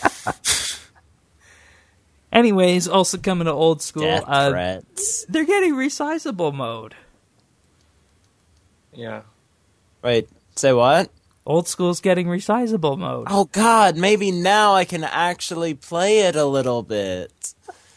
Anyways, also coming to old school, Death uh, threats. they're getting resizable mode. Yeah. Wait, say what? Old school's getting resizable mode. Oh god, maybe now I can actually play it a little bit.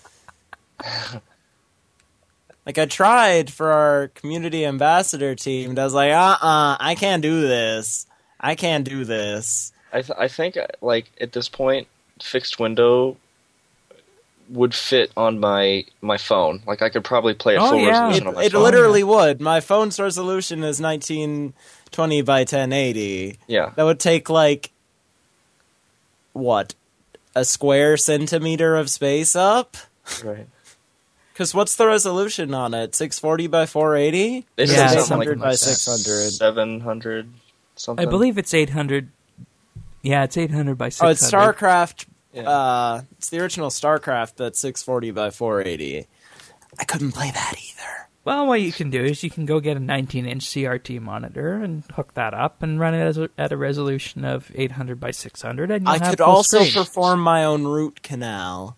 Like, I tried for our community ambassador team, and I was like, uh-uh, I can't do this. I can't do this. I th- I think, like, at this point, fixed window would fit on my my phone. Like, I could probably play a Oh, full yeah. resolution It, on my it phone. literally would. My phone's resolution is nineteen twenty by ten eighty. Yeah. That would take, like, what? A square centimeter of space up? Right. Because what's the resolution on it? six forty by four eighty? They Yeah, said something something like by like that. six hundred. seven hundred something. I believe it's eight hundred. Yeah, it's eight hundred by six hundred. Oh, it's StarCraft. Yeah. Uh, it's the original StarCraft that's six forty by four eighty. I couldn't play that either. Well, what you can do is you can go get a nineteen-inch C R T monitor and hook that up and run it as a, at a resolution of eight hundred by six hundred. And you'll I have could full also screen. perform my own root canal.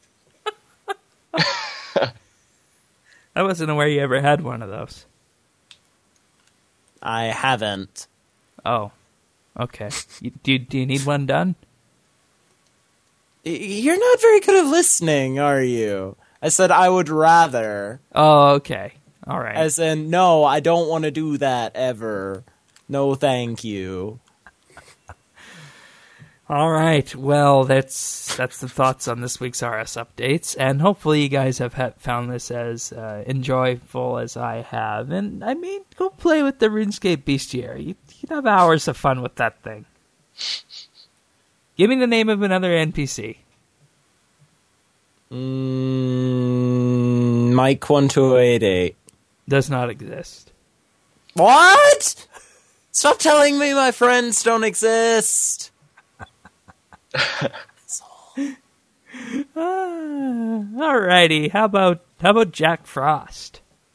I wasn't aware you ever had one of those. I haven't. Oh, okay. You, do, you, do you need one done? Y- You're not very good at listening, are you? I said I would rather. Oh, okay. All right. As in, no, I don't want to do that ever. No, thank you. All right. Well, that's that's the thoughts on this week's R S updates, and hopefully you guys have ha- found this as uh, enjoyable as I have. And I mean, go play with the RuneScape Bestiary. You, you'd have hours of fun with that thing. Give me the name of another N P C. Mm, Mike one two eight eight. Does not exist. What? Stop telling me my friends don't exist. Ah, alrighty. How about how about Jack Frost?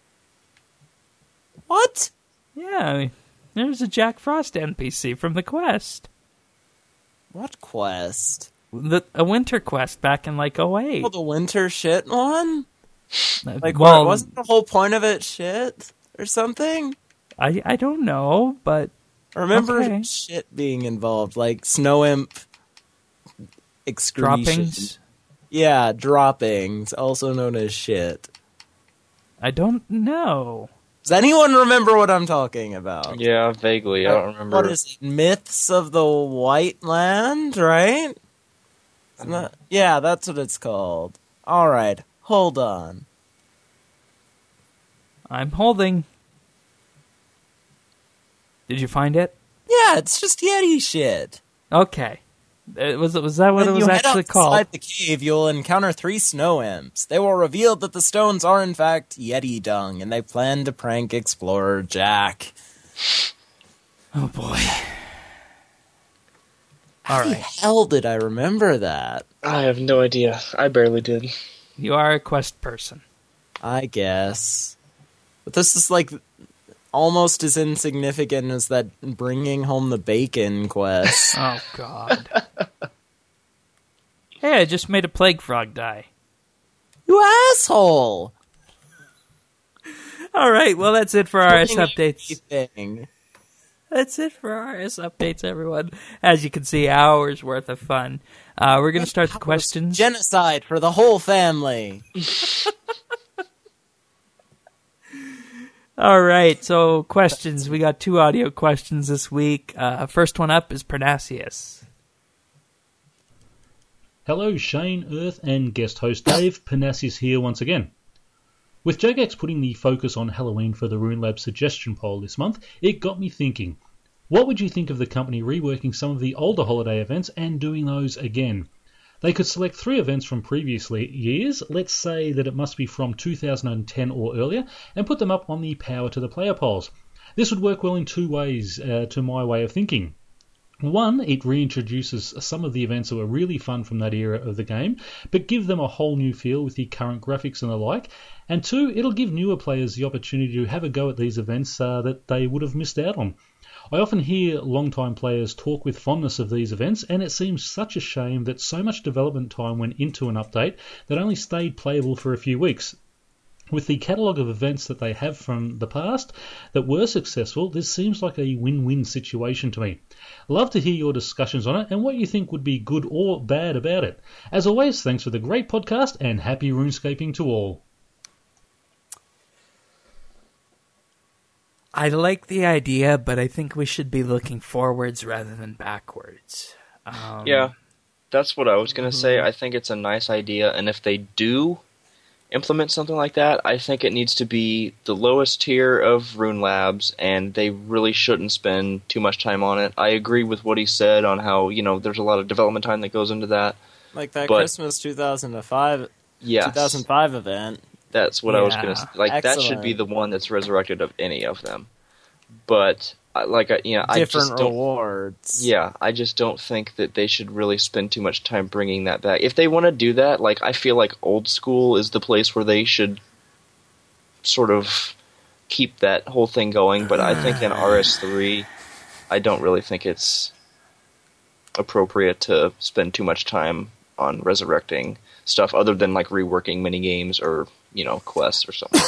What? Yeah, I mean, there's a Jack Frost N P C from the quest. What quest? The, a winter quest back in like oh eight. Oh, the winter shit one? Like, well, what, wasn't the whole point of it shit or something? I I don't know, but I remember Okay. shit being involved, like snow imp excretion. droppings. Yeah, droppings, also known as shit. I don't know. Does anyone remember what I'm talking about? Yeah, vaguely. I don't remember. What is it? Myths of the White Land, right? Isn't that- yeah, that's what it's called. All right, hold on. I'm holding. Did you find it? Yeah, it's just Yeti shit. Okay. It was was that what When it was you actually head called? outside the cave, you'll encounter three snow imps. They will reveal that the stones are in fact Yeti dung, and they plan to prank Explorer Jack. Oh boy. How All the right. hell did I remember that? I have no idea. I barely did. You are a quest person. I guess. But this is like almost as insignificant as that bringing home the bacon quest. Oh, God. Hey, I just made a plague frog die. You asshole! All right, well, that's it for R S updates. Anything. That's it for R S updates, everyone. As you can see, hours worth of fun. Uh, we're going to start the questions. Genocide for the whole family. All right, so questions. We got two audio questions this week. Uh, first one up is Parnassius. Hello, Shane, Earth, and guest host Dave. Parnassius here once again. With Jagex putting the focus on Halloween for the Rune Lab suggestion poll this month, it got me thinking. What would you think of the company reworking some of the older holiday events and doing those again? They could select three events from previous years, let's say that it must be from two thousand ten or earlier, and put them up on the Power to the Player polls. This would work well in two ways, uh, to my way of thinking. One, it reintroduces some of the events that were really fun from that era of the game, but give them a whole new feel with the current graphics and the like. And two, it'll give newer players the opportunity to have a go at these events uh, that they would have missed out on. I often hear long-time players talk with fondness of these events, and it seems such a shame that so much development time went into an update that only stayed playable for a few weeks. With the catalogue of events that they have from the past that were successful, this seems like a win-win situation to me. Love to hear your discussions on it and what you think would be good or bad about it. As always, thanks for the great podcast and happy RuneScaping to all. I like the idea, but I think we should be looking forwards rather than backwards. Um, Yeah, that's what I was going to say. I think it's a nice idea, and if they do implement something like that, I think it needs to be the lowest tier of Rune Labs, and they really shouldn't spend too much time on it. I agree with what he said on how, you know, there's a lot of development time that goes into that. Like that But- Christmas two thousand five, Yes, two thousand five event. that's what I was Yeah. going to say. Like, that should be Excellent. the one that's resurrected of any of them. But, I- like, I- you know, I Different just don't... rewards. Yeah, I just don't think that they should really spend too much time bringing that back. If they want to do that, like, I feel like old school is the place where they should sort of keep that whole thing going. But I think in R S three, I don't really think it's appropriate to spend too much time on resurrecting stuff other than, like, reworking minigames or, you know, quests or something.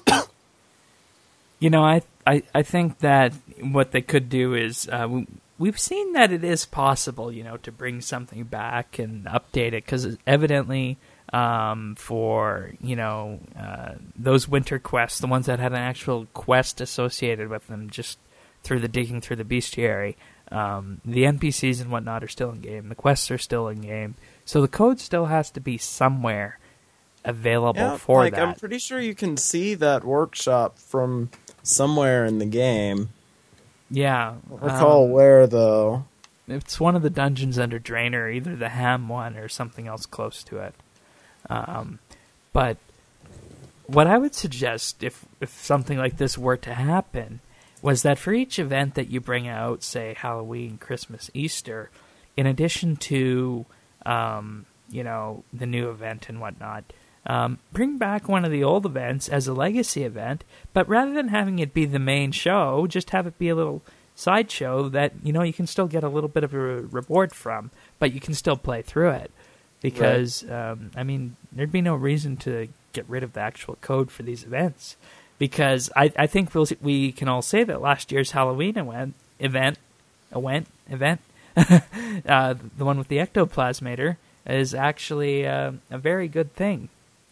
You know, I, I I think that what they could do is uh, we, we've seen that it is possible, you know, to bring something back and update it because evidently um, for you know uh, those winter quests, the ones that had an actual quest associated with them, just through the digging through the bestiary, um, the N P Cs and whatnot are still in game. The quests are still in game, so the code still has to be somewhere available Yeah, for like, that. I'm pretty sure you can see that workshop from somewhere in the game. Yeah, I don't recall um, where, though. It's one of the dungeons under Draenor, either the Ham one or something else close to it. Um, but what I would suggest, if if something like this were to happen, was that for each event that you bring out, say Halloween, Christmas, Easter, in addition to um, you know the new event and whatnot, um, bring back one of the old events as a legacy event. But rather than having it be the main show, just have it be a little sideshow that you know you can still get a little bit of a reward from, but you can still play through it. Because right. um, I mean, there'd be no reason to get rid of the actual code for these events. Because I, I think we'll, we can all say that last year's Halloween event, event, event, event, uh, the one with the ectoplasmator, is actually uh, a very good thing.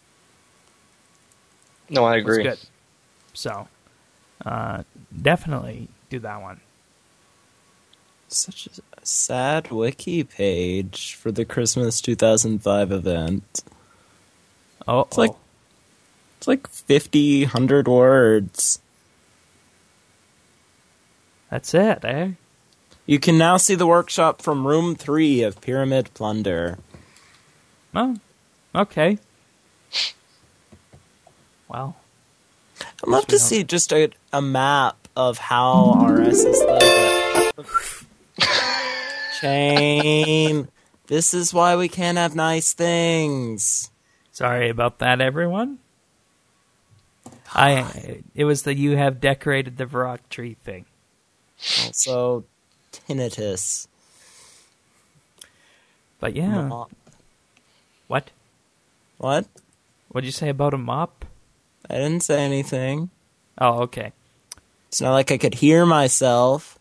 No, I agree. It's good. So, uh, definitely do that one. Such a sad wiki page for the Christmas two thousand five event. Oh, it's like it's like fifty, one hundred words. That's it, eh? You can now see the workshop from room three of Pyramid Plunder. Oh, okay. Wow. I'd love to see just a, a map of how R S is living. Chain. This is why we can't have nice things. Sorry about that, everyone. I. It was the "you have decorated the Varrock tree" thing. Also, tinnitus. But yeah. Mop. What? What? What'd you say about a mop? I didn't say anything. Oh, okay. It's not like I could hear myself.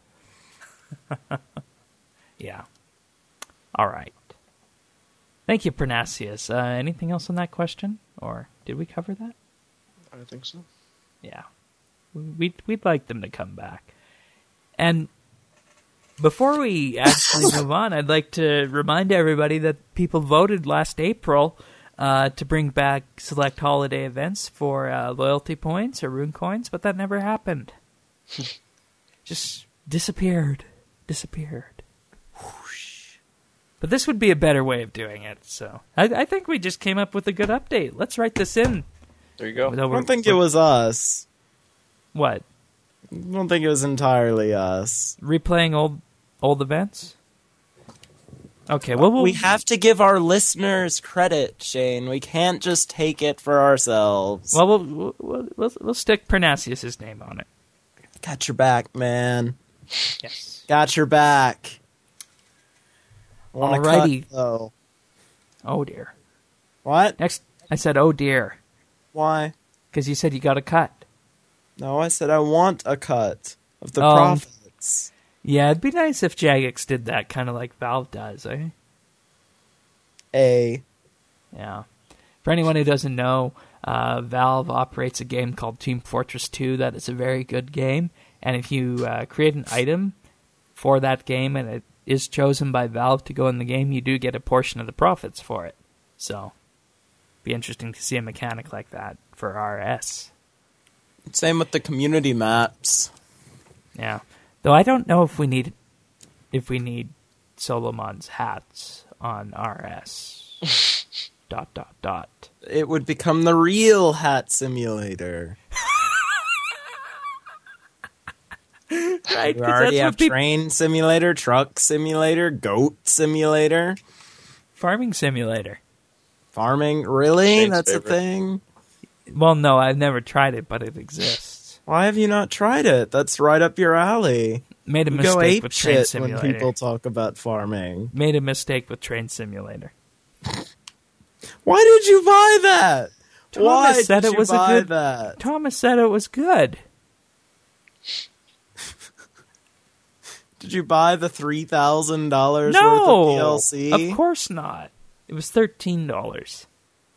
Yeah. All right. Thank you, Pernasius. Uh, anything else on that question? Or did we cover that? I think so. Yeah. We'd, we'd like them to come back. And before we actually move on, I'd like to remind everybody that people voted last April uh, to bring back select holiday events for uh, loyalty points or rune coins, but that never happened. Just disappeared. Disappeared. Whoosh. But this would be a better way of doing it, so I, I think we just came up with a good update. Let's write this in. There you go. I don't think it was us. What? I don't think it was entirely us. Replaying old old events? Okay, well, we'll... We have to give our listeners credit, Shane. We can't just take it for ourselves. Well, we'll, we'll, we'll, we'll stick Pernasius' name on it. Got your back, man. Yes. Got your back. Wanna Alrighty. cut, though. Oh, dear. What? Next, I said, oh, dear. Why? Because you said you got a cut. No, I said I want a cut of the Um, profits. Yeah, it'd be nice if Jagex did that, kind of like Valve does, eh? A. Yeah. For anyone who doesn't know, uh, Valve operates a game called Team Fortress two that is a very good game. And if you uh, create an item for that game and it is chosen by Valve to go in the game, you do get a portion of the profits for it. So, be interesting to see a mechanic like that for R S. Same with the community maps. Yeah. Though I don't know if we need if we need Solomon's hats on R S. dot dot dot. It would become the real hat simulator. Right? We 'Cause already that's have what peop- train simulator, truck simulator, goat simulator, farming simulator. farming. Really? Shane's That's favorite. a thing? Well, no, I've never tried it, but it exists. Why have you not tried it? That's right up your alley. Made a You go mistake ape with Train shit Simulator. when people talk about farming. Made a mistake with Train Simulator. Why did you buy that? Thomas Why said did it you was a buy good- that? Thomas said it was good. Did you buy the three thousand dollars worth No, of D L C? of course not. It was thirteen dollars.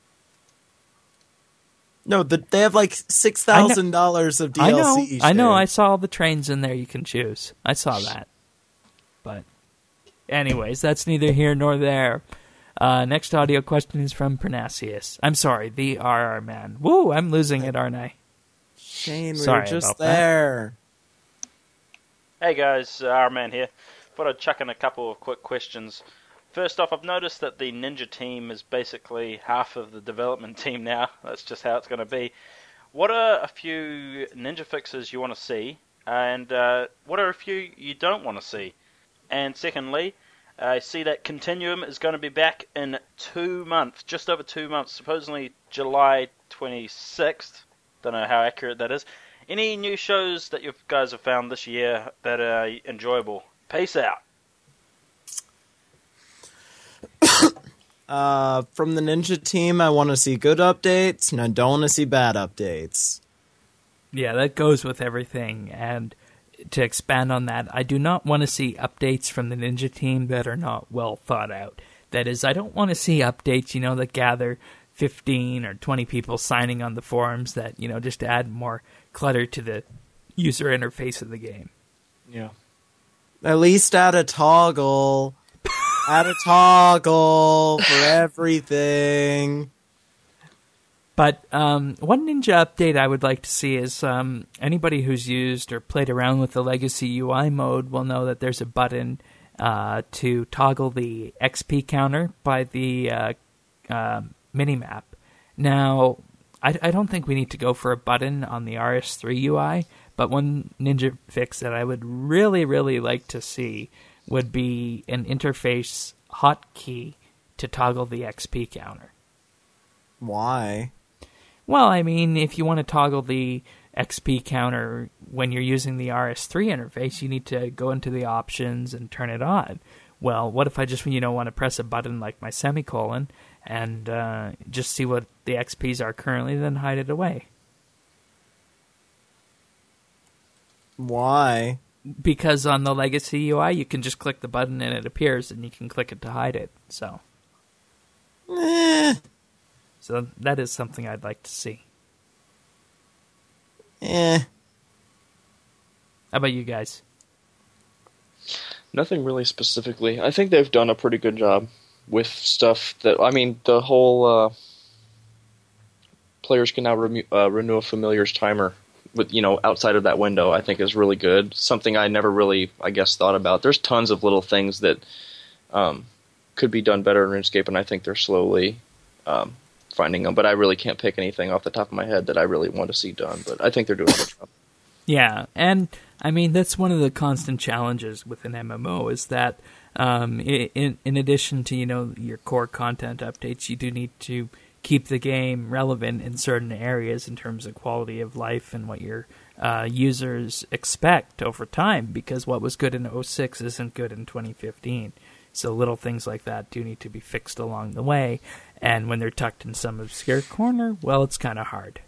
No, the, they have like six thousand dollars of D L C. I know. I know. I Shane. saw all the trains in there you can choose. I saw that. But, anyways, that's neither here nor there. Uh, next audio question is from Pernasius. I'm sorry, the R R man. Woo, I'm losing it, aren't I? Shane, we Sorry were just about that. there. Hey guys, uh, R-Man here. Thought I'd chuck in a couple of quick questions. First off, I've noticed that the Ninja team is basically half of the development team now. That's just how it's going to be. What are a few Ninja fixes you want to see? And uh, what are a few you don't want to see? And secondly, I see that Continuum is going to be back in two months, just over two months, supposedly July twenty-sixth. Don't know how accurate that is. Any new shows that you guys have found this year that are enjoyable? Peace out. Uh, from the Ninja team, I want to see good updates, and I don't want to see bad updates. Yeah, that goes with everything. And to expand on that, I do not want to see updates from the Ninja team that are not well thought out. That is, I don't want to see updates, you know, that gather fifteen or twenty people signing on the forums that, you know, just add more clutter to the user interface of the game. Yeah. At least add a toggle. Add a toggle for everything. But um, one Ninja update I would like to see is um, anybody who's used or played around with the Legacy U I mode will know that there's a button uh, to toggle the X P counter by the uh, uh, minimap. Now, I, I don't think we need to go for a button on the R S three U I, but one Ninja fix that I would really, really like to see would be an interface hotkey to toggle the X P counter. Why? Well, I mean, if you want to toggle the X P counter when you're using the R S three interface, you need to go into the options and turn it on. Well, what if I just, you know, want to press a button like my semicolon and uh, just see what the X Ps are currently, then hide it away? Why? Because on the legacy U I, you can just click the button and it appears, and you can click it to hide it. So, Eh. so that is something I'd like to see. Eh. How about you guys? Nothing really specifically. I think they've done a pretty good job with stuff that, I mean, the whole uh, players can now remu- uh, renew a familiar's timer with, you know, outside of that window, I think is really good. Something I never really, I guess, thought about. There's tons of little things that um, could be done better in RuneScape, and I think they're slowly um, finding them. But I really can't pick anything off the top of my head that I really want to see done. But I think they're doing a good job. Yeah, and I mean, that's one of the constant challenges with an M M O is that um, in, in addition to, you know, your core content updates, you do need to keep the game relevant in certain areas in terms of quality of life and what your uh, users expect over time, because what was good in oh six isn't good in twenty fifteen. So little things like that do need to be fixed along the way, and when they're tucked in some obscure corner, well, it's kind of hard.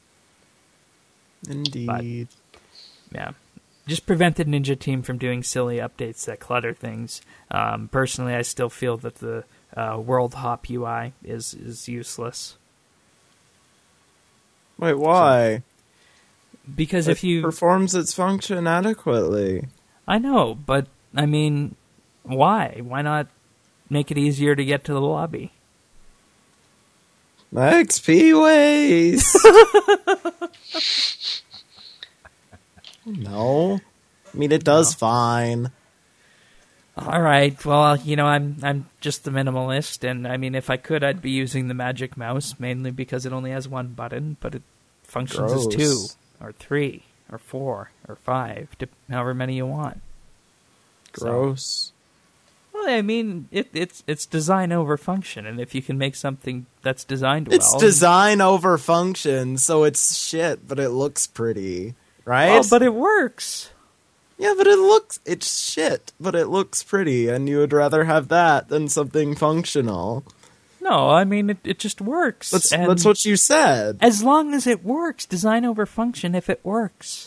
Indeed. But, yeah. Just prevent the Ninja team from doing silly updates that clutter things. Um, personally, I still feel that the uh, World Hop U I is, is useless. Wait, why? Because It if you... performs its function adequately. I know, but, I mean, why? Why not make it easier to get to the lobby? X P waste! No. I mean, it does No. fine. All right. Well, you know, I'm I'm just the minimalist, and I mean, if I could, I'd be using the magic mouse mainly because it only has one button, but it functions Gross. as two or three or four or five, to however many you want. Gross. So, well, I mean, it, it's it's design over function, and if you can make something that's designed well, It's design over function, so it's shit, but it looks pretty, right? well, but it works. Yeah, but it looks... It's shit, but it looks pretty, and you would rather have that than something functional. No, I mean, it, it just works. That's, and that's what you said. as long as it works, design over function if it works.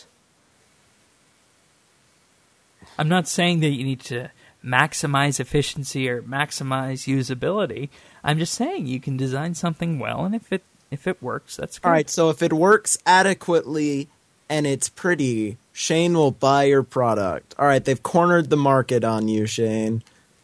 I'm not saying that you need to maximize efficiency or maximize usability. I'm just saying you can design something well, and if it if it works, that's good. All right, so if it works adequately and it's pretty, Shane will buy your product. All right, they've cornered the market on you, Shane.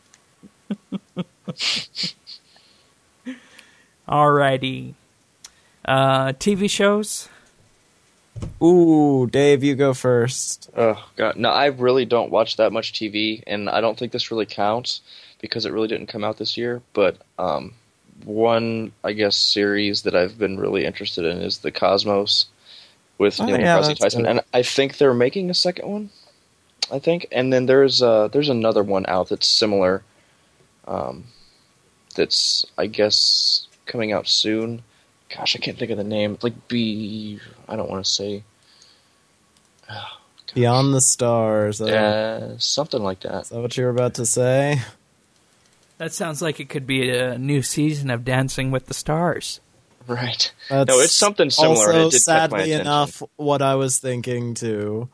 Alrighty. Uh, T V shows? Ooh, Dave, you go first. Oh god, no, I really don't watch that much T V, and I don't think this really counts because it really didn't come out this year. But um, one, I guess, series that I've been really interested in is the Cosmos with Oh, Neil yeah, deGrasse that's Tyson, good. and I think they're making a second one. I think, and then there's uh, there's another one out that's similar. Um, that's I guess coming out soon. Gosh, I can't think of the name. Like B, I don't want to say. Oh, Beyond the Stars. Uh, uh, something like that. Is that what you were about to say? That sounds like it could be a new season of Dancing with the Stars. Right. That's no, it's something similar. Also, and it did catch my sadly attention. enough, what I was thinking too.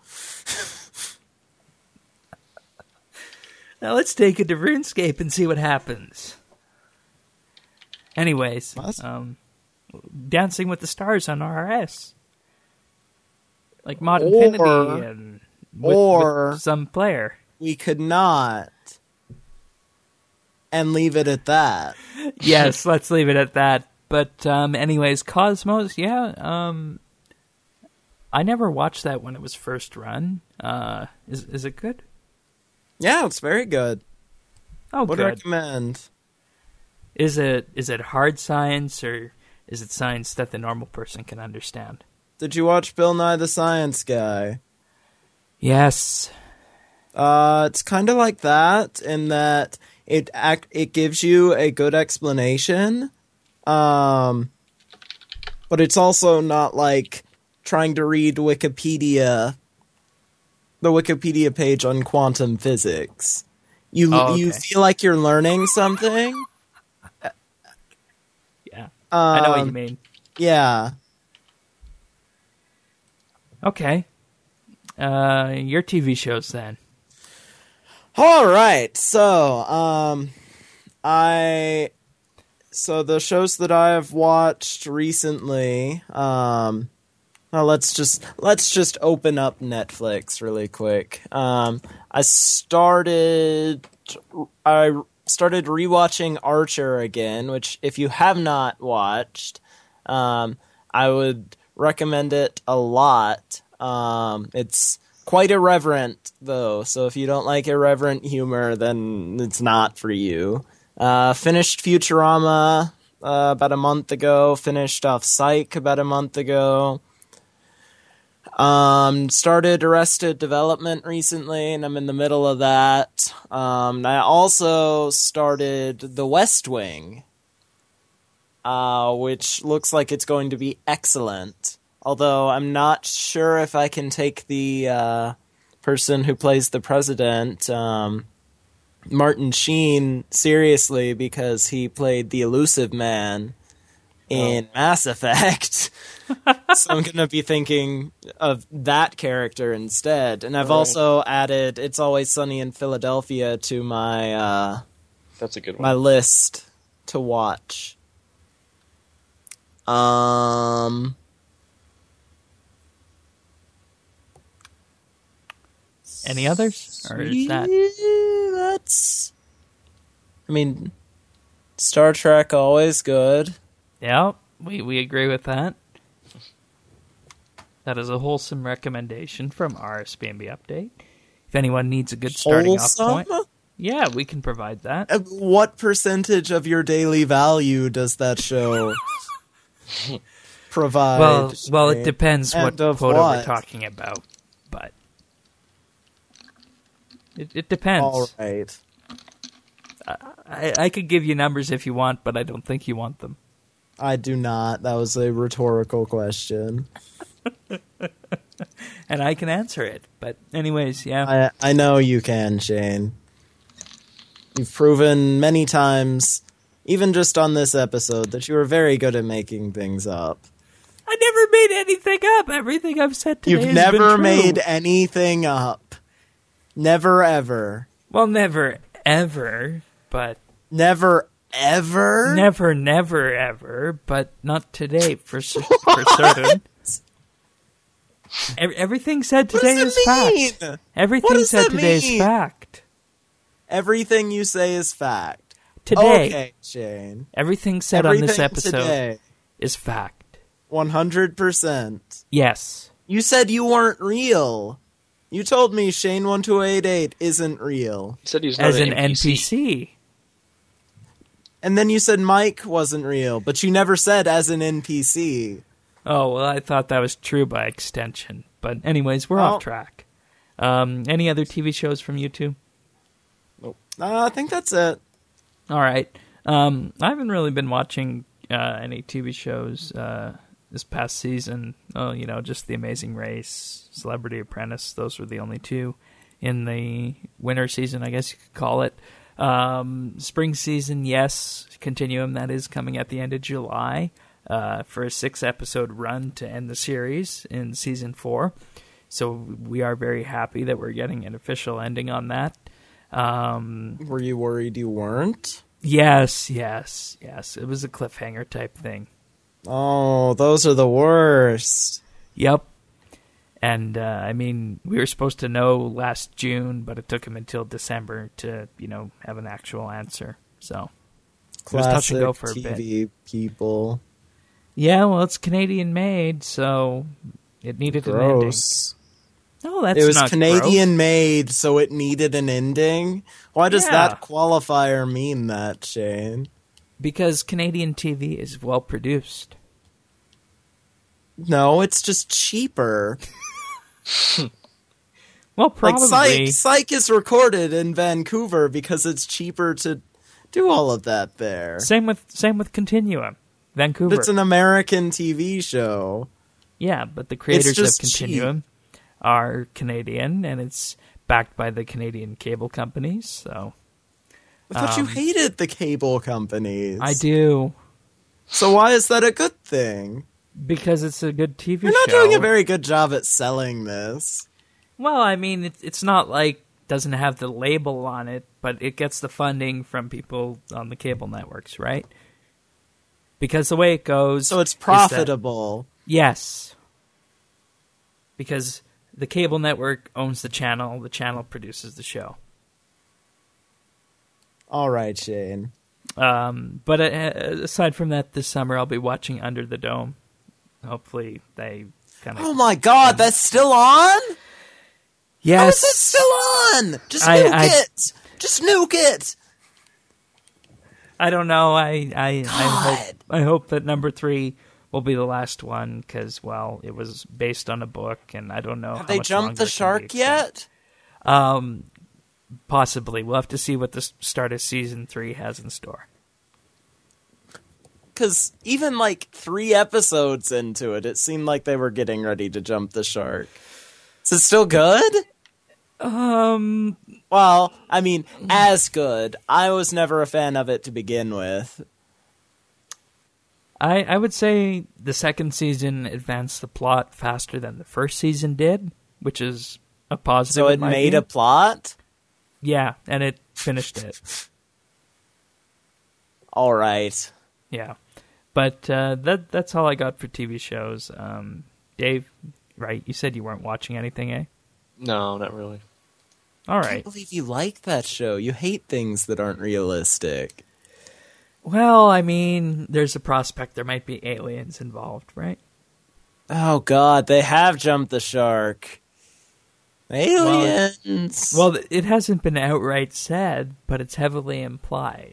Now let's take it to RuneScape and see what happens. Anyways, What? um, Dancing with the Stars on R S. Like Mod Or- Infinity and with, or- with some player. We could not. And leave it at that. Yes, let's leave it at that. But um, anyways, Cosmos, yeah. Um, I never watched that when it was first run. Uh, is is it good? Yeah, it's very good. Oh, Would good. recommend. Is it is it hard science or is it science that the normal person can understand? Did you watch Bill Nye the Science Guy? Yes. Uh, it's kind of like that in that it act it gives you a good explanation. Um, but it's also not like trying to read Wikipedia, the Wikipedia page on quantum physics. You Oh, you okay. feel like you're learning something. Yeah, I know what you Um, mean. Yeah. Okay. Uh, your T V shows then. All right. So, um, I so the shows that I have watched recently. Um, well, let's just let's just open up Netflix really quick. Um, I started I started rewatching Archer again, which if you have not watched, um, I would recommend it a lot. Um, it's quite irreverent, though, so if you don't like irreverent humor, then it's not for you. Uh, finished Futurama uh, about a month ago. Finished off Psych about a month ago. Um, started Arrested Development recently, and I'm in the middle of that. Um, I also started The West Wing, uh, which looks like it's going to be excellent. Although I'm not sure if I can take the uh, person who plays the president, um, Martin Sheen, seriously, because he played the Elusive Man in Mass Effect. So I'm going to be thinking of that character instead. And I've Right. also added It's Always Sunny in Philadelphia to my uh, That's a good one. my list to watch. Um... Any others? Or is that... Yeah, that's. I mean, Star Trek always good. Yeah, we, we agree with that. That is a wholesome recommendation from R S B N B Update. If anyone needs a good starting Wholesome? off point, yeah, we can provide that. Uh, What percentage of your daily value does that show provide? Well, well, it Shane? depends what And of quota we're what? talking about, but it, it depends. All right. I, I could give you numbers if you want, but I don't think you want them. I do not. That was a rhetorical question. And I can answer it. But anyways, yeah. I I know you can, Shane. You've proven many times, even just on this episode, that you are very good at making things up. I never made anything up. Everything I've said today You've has never been true. made anything up. Never ever. Well, never, ever, but... Never ever? Never, never, ever, but not today, for, cer- for certain. Ev- everything said What today does is it mean? fact. Everything does said that today mean? is fact. Everything you say is fact. Today, Okay, Shane. everything said Everything on this episode today. is fact. one hundred percent. Yes. You said you weren't real. You told me Shane one two eight eight isn't real. He said he's not As an an N P C. And then you said Mike wasn't real, but you never said as an N P C. Oh, well, I thought that was true by extension. But anyways, we're Oh. off track. Um, any other T V shows from you two? Uh, I think that's it. All right. Um, I haven't really been watching uh, any T V shows uh, this past season. Oh, you know, just The Amazing Race, Celebrity Apprentice. Those were the only two in the winter season, I guess you could call it. Um, spring season, yes, Continuum, that is coming at the end of July uh, for a six-episode run to end the series in season four. So we are very happy that we're getting an official ending on that. Um, Were you worried you weren't? yes, yes, yes. It was a cliffhanger type thing. Oh, those are the worst. Yep. And, uh, I mean, we were supposed to know last June, but it took him until December to, you know, have an actual answer. So, it was touch and Classic go for a T bit. V people. Yeah, well, it's Canadian made, so it needed an ending. Gross. No, that's It was not Canadian gross. made, so it needed an ending. Why does Yeah. that qualifier mean that, Shane? Because Canadian T V is well produced. No, it's just cheaper. Well, Like probably. Psych, Psych is recorded in Vancouver because it's cheaper to do all of that there. Same with same with Continuum. Vancouver. It's an American T V show. Yeah, but the creators of just Continuum are Canadian, and it's backed by the Canadian cable companies. So I thought Um, you hated the cable companies. I do, So why is that a good thing? because it's a good T V You're not show. doing a very good job at selling this. Well, I mean, it, it's not like doesn't have the label on it, but it gets the funding from people on the cable networks, right? Because the way it goes, So it's is that- profitable. yes, because the cable network owns the channel, the channel produces the show. All right, Shane. Um, but uh, aside from that, this summer I'll be watching Under the Dome. Hopefully, they kind of. Oh my god, that's still on? How Yes, is it still on? Just I- nuke I- it! Just nuke it! I don't know. I I, I God. hope I hope that number three will be the last one because, well, it was based on a book, and I don't know. Have how they much jumped longer the it can be shark extended. yet? Um, possibly. We'll have to see what the s- start of season three has in store. Because even like three episodes into it, it seemed like they were getting ready to jump the shark. Is it still good? Um, Well, I mean, as good. I was never a fan of it to begin with. I I would say the second season advanced the plot faster than the first season did, which is a positive. So in it my made view. a plot? Yeah, and it finished it. All right. Yeah, but uh, that that's all I got for T V shows. Um, Dave, right? You said you weren't watching anything, eh? No, not really. All I right. can't believe you like that show. You hate things that aren't realistic. Well, I mean, there's a prospect there might be aliens involved, right? Oh god, they have jumped the shark. Aliens. Well, it hasn't been outright said, but it's heavily implied.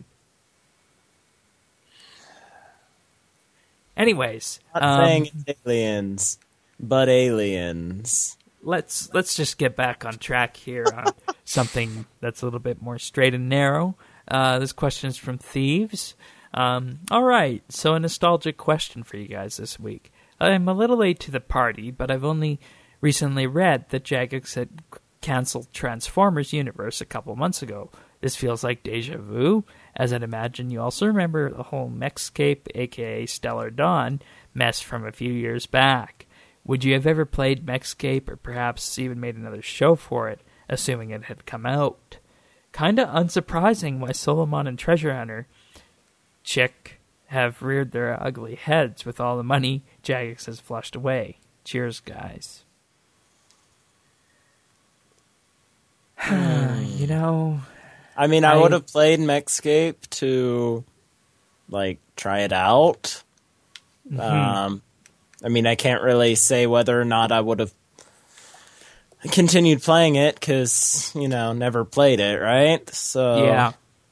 Anyways, not um, saying it's aliens, but aliens. let's let's just get back on track here on something that's a little bit more straight and narrow. Uh, this question is from Thieves. Um, all right, so a nostalgic question for you guys this week. I'm a little late to the party, but I've only recently read that Jagex had canceled Transformers Universe a couple months ago. This feels like deja vu, as I'd imagine you also remember the whole Mexscape, aka Stellar Dawn, mess from a few years back. Would you have ever played Mexscape, or perhaps even made another show for it, assuming it had come out? Kinda unsurprising why Solomon and Treasure Hunter Chick have reared their ugly heads with all the money Jagex has flushed away. Cheers, guys. You know, I mean, I, I- would have played Mexscape to, like, try it out. Mm-hmm. Um, I mean, I can't really say whether or not I would have continued playing it, because, you know, never played it, right? So yeah.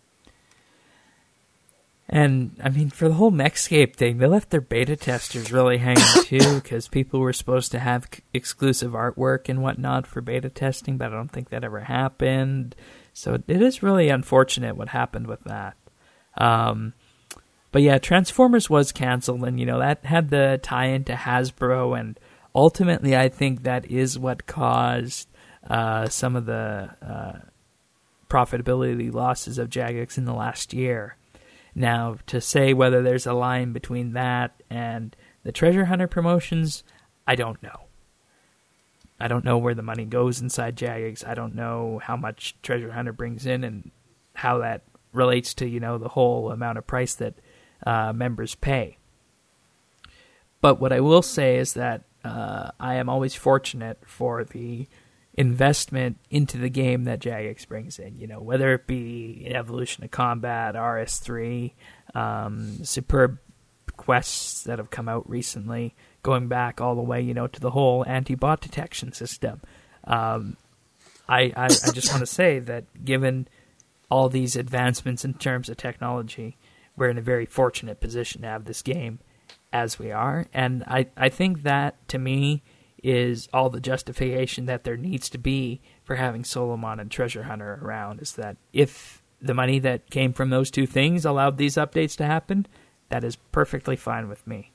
And, I mean, for the whole Mexscape thing, they left their beta testers really hanging, too, because people were supposed to have c- exclusive artwork and whatnot for beta testing, but I don't think that ever happened. So it is really unfortunate what happened with that. Um, but yeah, Transformers was canceled, and, you know, that had the tie-in to Hasbro, and ultimately I think that is what caused uh, some of the uh, profitability losses of Jagex in the last year. Now, to say whether there's a line between that and the Treasure Hunter promotions, I don't know. I don't know where the money goes inside Jagex. I don't know how much Treasure Hunter brings in and how that relates to, you know, the whole amount of price that uh, members pay. But what I will say is that uh, I am always fortunate for the investment into the game that Jagex brings in, you know, whether it be Evolution of Combat, R S three, um, superb quests that have come out recently, going back all the way, you know, to the whole anti-bot detection system. Um, I, I, I just want to say that given all these advancements in terms of technology, we're in a very fortunate position to have this game as we are. And I, I think that, to me, is all the justification that there needs to be for having Solomon and Treasure Hunter around, is that if the money that came from those two things allowed these updates to happen, that is perfectly fine with me.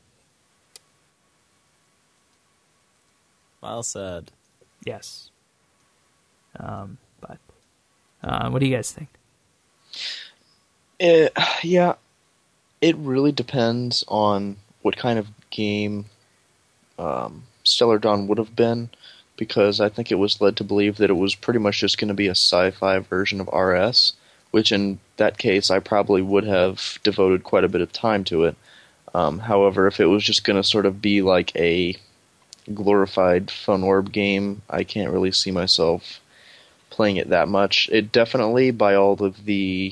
Well said. Yes. Um, but uh, what do you guys think? It, yeah, it really depends on what kind of game um, Stellar Dawn would have been, because I think it was led to believe that it was pretty much just going to be a sci-fi version of R S, which in that case I probably would have devoted quite a bit of time to it. Um, however, if it was just going to sort of be like a glorified Fun Orb game, I can't really see myself playing it that much. It definitely, by all of the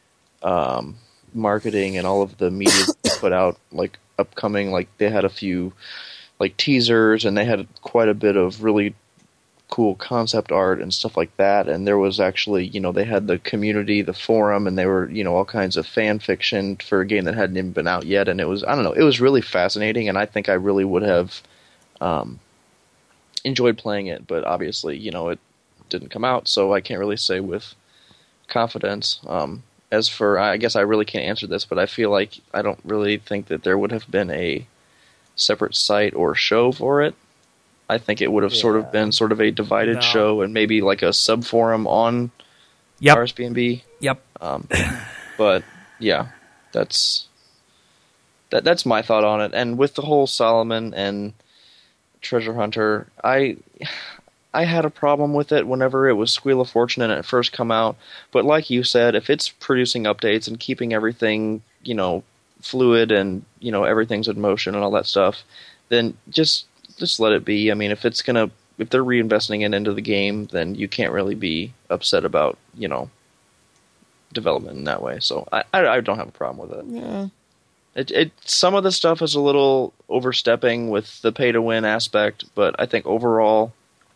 um, marketing and all of the media they put out, like upcoming, like they had a few like teasers and they had quite a bit of really cool concept art and stuff like that. And there was actually, you know, they had the community, the forum, and they were, you know, all kinds of fan fiction for a game that hadn't even been out yet. And it was, I don't know, it was really fascinating, and I think I really would have Um, enjoyed playing it, but obviously, you know, it didn't come out, so I can't really say with confidence. Um, as for, I guess I really can't answer this, but I feel like I don't really think that there would have been a separate site or show for it. I think it would have Yeah. sort of been sort of a divided No. show, and maybe like a sub forum on Yep. R S B N B. Yep. Um, but yeah, that's that. That's my thought on it. And with the whole Solomon and Treasure Hunter, I I had a problem with it whenever it was Squeal of Fortune and it first come out. But like you said, if it's producing updates and keeping everything, you know, fluid and, you know, everything's in motion and all that stuff, then just just let it be. I mean, if it's gonna if they're reinvesting it into the game, then you can't really be upset about, you know, development in that way. So I I, I don't have a problem with it. Yeah. It, it some of the stuff is a little overstepping with the pay to win aspect, but I think overall,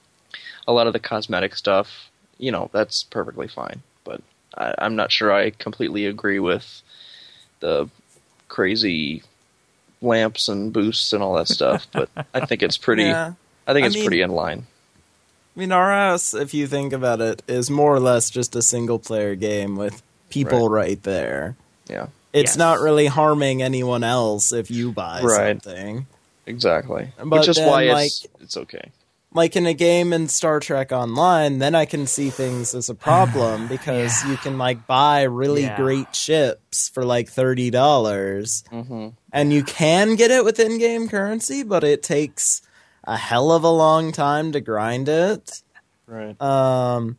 a lot of the cosmetic stuff, you know, that's perfectly fine. But I, I'm not sure I completely agree with the crazy lamps and boosts and all that stuff. But I think it's pretty. Yeah. I think I it's mean- pretty in line. I mean, R S, if you think about it, is more or less just a single-player game with people right, there. Yeah, It's Yes. not really harming anyone else if you buy Right. something. exactly. But Which is then, why like- it's it's okay. Like in a game in Star Trek Online, then I can see things as a problem because you can like buy really Yeah. great ships for like thirty dollars. Mm-hmm. And you can get it with in-game currency, but it takes a hell of a long time to grind it. Right. Um,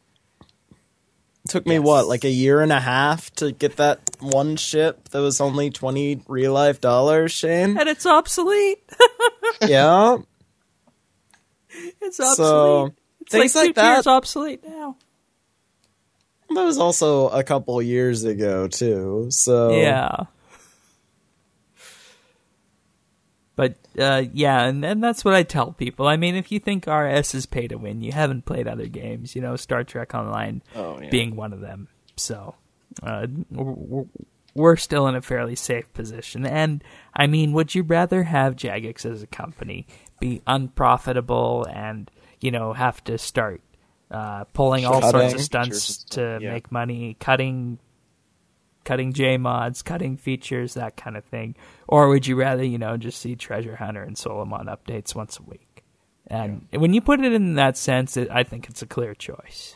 it took me, Yes. what, like a year and a half to get that one ship that was only twenty real-life dollars, Shane? And it's obsolete. Yeah. It's obsolete. So, it's things like, like two that- tiers obsolete now. That was also a couple years ago, too. So Yeah. But, uh, yeah, and, and that's what I tell people. I mean, if you think R S is pay to win, you haven't played other games, you know, Star Trek Online Oh yeah. being one of them. So, uh, we're, we're still in a fairly safe position. And, I mean, would you rather have Jagex as a company be unprofitable and, you know, have to start uh, pulling all sorts Cutting. of stunts Features and to stuff, yeah. make money, cutting cutting J mods, cutting features, that kind of thing? Or would you rather, you know, just see Treasure Hunter and Solomon updates once a week? And when you put it in that sense, it, I think it's a clear choice.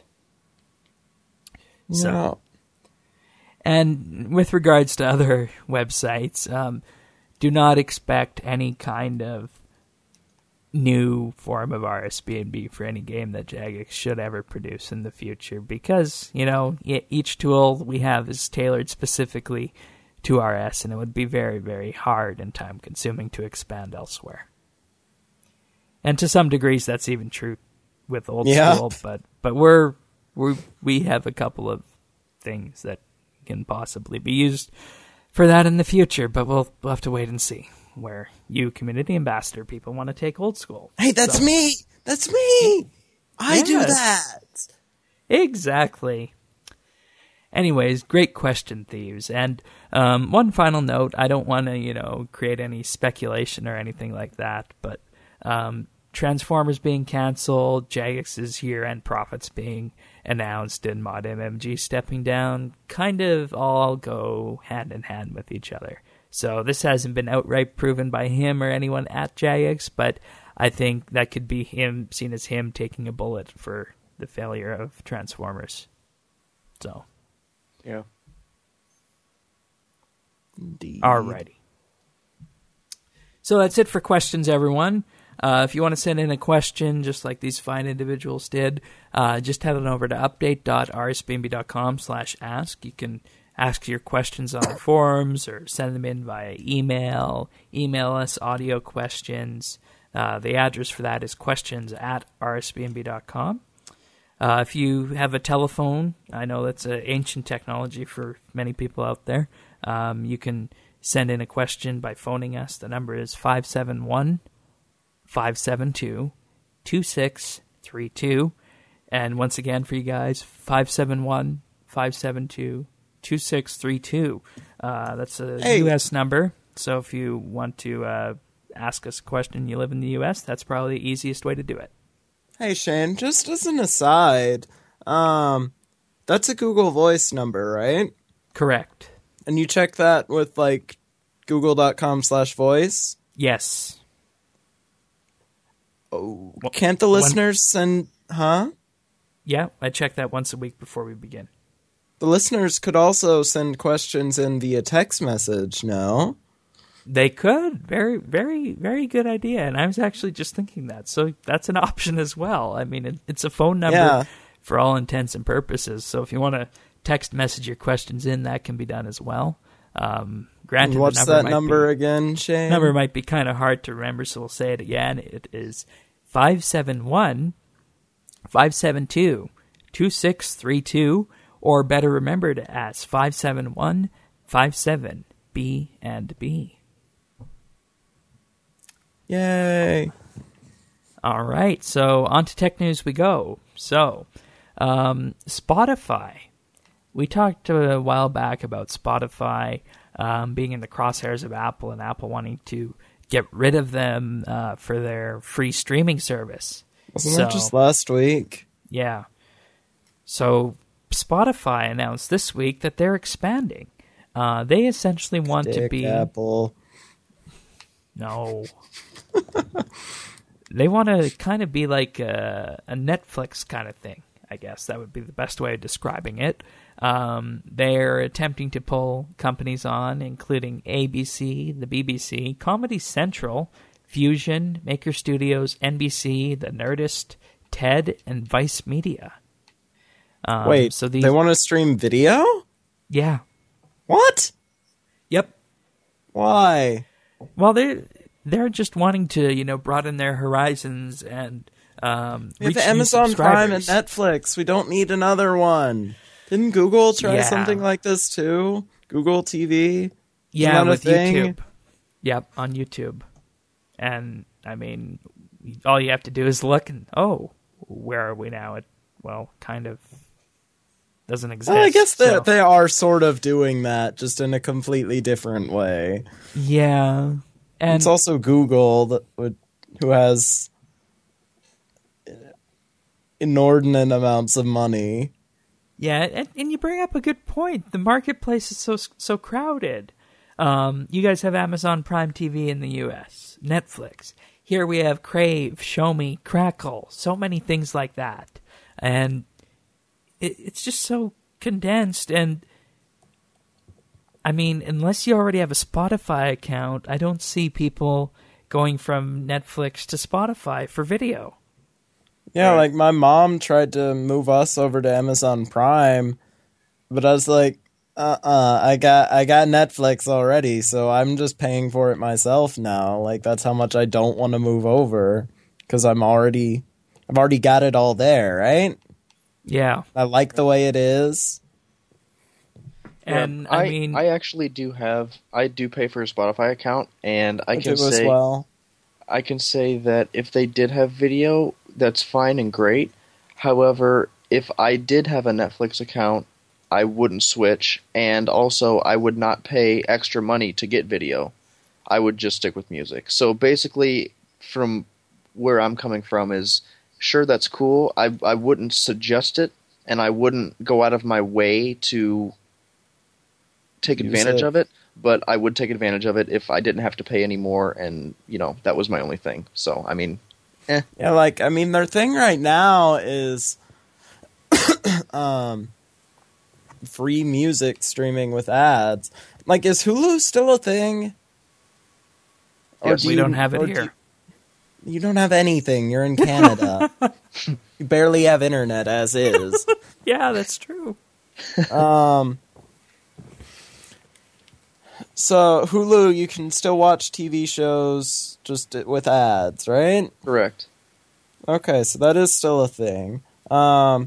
So, No. and with regards to other websites, um, do not expect any kind of new form of R S B N B for any game that Jagex should ever produce in the future, because, you know, e- each tool we have is tailored specifically to R S, and it would be very, very hard and time consuming to expand elsewhere. And to some degrees, that's even true with old Yeah. school, but but we're we we have a couple of things that can possibly be used for that in the future, but we'll, we'll have to wait and see where you, community ambassador people, want to take old school. Hey, that's So- me! That's me! I do Yes. that! Exactly. Anyways, great question, Thieves. And um, one final note, I don't want to, you know, create any speculation or anything like that, but um, Transformers being canceled, Jagex's year-end profits being announced, and ModMMG stepping down kind of all go hand in hand with each other. So this hasn't been outright proven by him or anyone at Jagex, but I think that could be him, seen as him taking a bullet for the failure of Transformers. So, yeah. Indeed. Alrighty. So that's it for questions, everyone. Uh, if you want to send in a question, just like these fine individuals did, uh, just head on over to update.rsbnb.com slash ask. You can ask your questions on the forums or send them in via email. Email us audio questions. Uh, the address for that is questions at rsbnb dot com. Uh, if you have a telephone, I know that's an ancient technology for many people out there. Um, you can send in a question by phoning us. The number is five seven one, five seven two, two six three two. And once again for you guys, five seven one, five seven two, two six three two. Uh, that's a Hey. U S number. So if you want to uh, ask us a question, you live in the U S, that's probably the easiest way to do it. Hey Shane, just as an aside, um, that's a Google Voice number, right? Correct. And you check that with like google.com slash voice. Yes. Oh, can't the listeners send, huh? Yeah, I check that once a week before we begin. The listeners could also send questions in via text message, no? They could. Very, very, very good idea. And I was actually just thinking that. So that's an option as well. I mean, it, it's a phone number Yeah. for all intents and purposes. So if you want to text message your questions in, that can be done as well. Um, granted, What's the number that might number be, again, Shane? number might be kind of hard to remember, so we'll say it again. It is five seven one, five seven two, two six three two, or better remembered as five seven one, five seven B and B. Yay. All right, so on to tech news we go. So, um, Spotify. We talked a while back about Spotify um, being in the crosshairs of Apple and Apple wanting to get rid of them uh, for their free streaming service. Wasn't so, that just last week? Yeah. So Spotify announced this week that they're expanding. Uh, they essentially want to Dick be... Apple. No. They want to kind of be like a, a Netflix kind of thing, I guess. That would be the best way of describing it. Um, they're attempting to pull companies on, including A B C, the B B C, Comedy Central, Fusion, Maker Studios, N B C, The Nerdist, TED, and Vice Media. Um, Wait, so these, they want to stream video? Yeah. What? Yep. Why? Well, they're, they're just wanting to, you know, broaden their horizons and um, We reach have new Amazon Prime and subscribers. Netflix. We don't need another one. Didn't Google try Yeah. something like this too? Google T V? Yeah, that a with thing? YouTube. Yep, on YouTube. And, I mean, all you have to do is look and, oh, where are we now? It, well, kind of doesn't exist. Well, I guess they so- they are sort of doing that, just in a completely different way. Yeah. And It's also Google that would, who has inordinate amounts of money. Yeah, and, and you bring up a good point. The marketplace is so so crowded. Um, you guys have Amazon Prime T V in the U S, Netflix. Here we have Crave, Show Me, Crackle, so many things like that. And it, it's just so condensed. And, I mean, unless you already have a Spotify account, I don't see people going from Netflix to Spotify for video. Yeah, Right. like my mom tried to move us over to Amazon Prime, but I was like, uh-uh, I got I got Netflix already, so I'm just paying for it myself now. Like that's how much I don't want to move over because I'm already I've already got it all there, right? Yeah. I like the way it is. And, Yeah, I, mean... I actually do have, I do pay for a Spotify account, and I I can do as say, well. I can say that if they did have video, that's fine and great. However, if I did have a Netflix account, I wouldn't switch, and also I would not pay extra money to get video. I would just stick with music. So basically, from where I'm coming from is, sure, that's cool. I I wouldn't suggest it, and I wouldn't go out of my way to take Use advantage it. of it. But I would take advantage of it if I didn't have to pay any more, and you know that was my only thing. So I mean, eh. Yeah, like, I mean, their thing right now is um, free music streaming with ads. Like, is Hulu still a thing? Yes. do We you- don't have it or do here. You, you don't have anything. You're in Canada. You barely have internet as is. Yeah, that's true. Um, so Hulu, you can still watch T V shows just with ads, right? Correct. Okay, so that is still a thing. Um,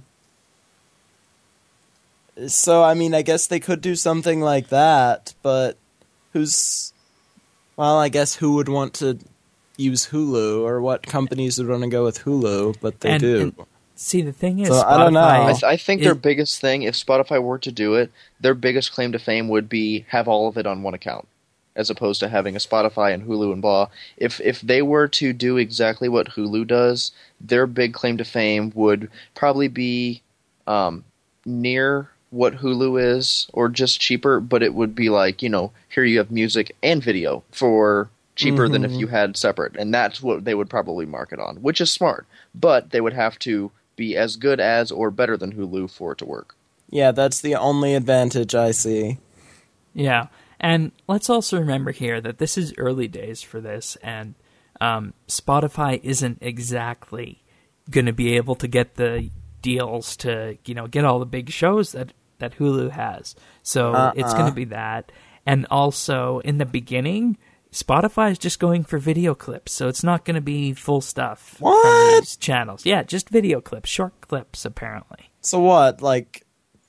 so, I mean, I guess they could do something like that, but who's... Well, I guess who would want to use Hulu, or what companies would want to go with Hulu, but they And- do. and- See, the thing is, So, I don't know. Spotify- I, th- I think their It- biggest thing, if Spotify were to do it, their biggest claim to fame would be have all of it on one account, as opposed to having a Spotify and Hulu and blah. If if they were to do exactly what Hulu does, their big claim to fame would probably be um, near what Hulu is, or just cheaper, but it would be like, you know, here you have music and video for cheaper than if you had separate, and that's what they would probably market on, which is smart, but they would have to be as good as or better than Hulu for it to work. Yeah, that's the only advantage I see. Yeah, and let's also remember here that this is early days for this, and um, Spotify isn't exactly going to be able to get the deals to, you know, get all the big shows that, that Hulu has. So Uh-uh. it's going to be that. And also, in the beginning, Spotify is just going for video clips, so it's not going to be full stuff from What? these channels. Yeah, just video clips, short clips, apparently. So what, like,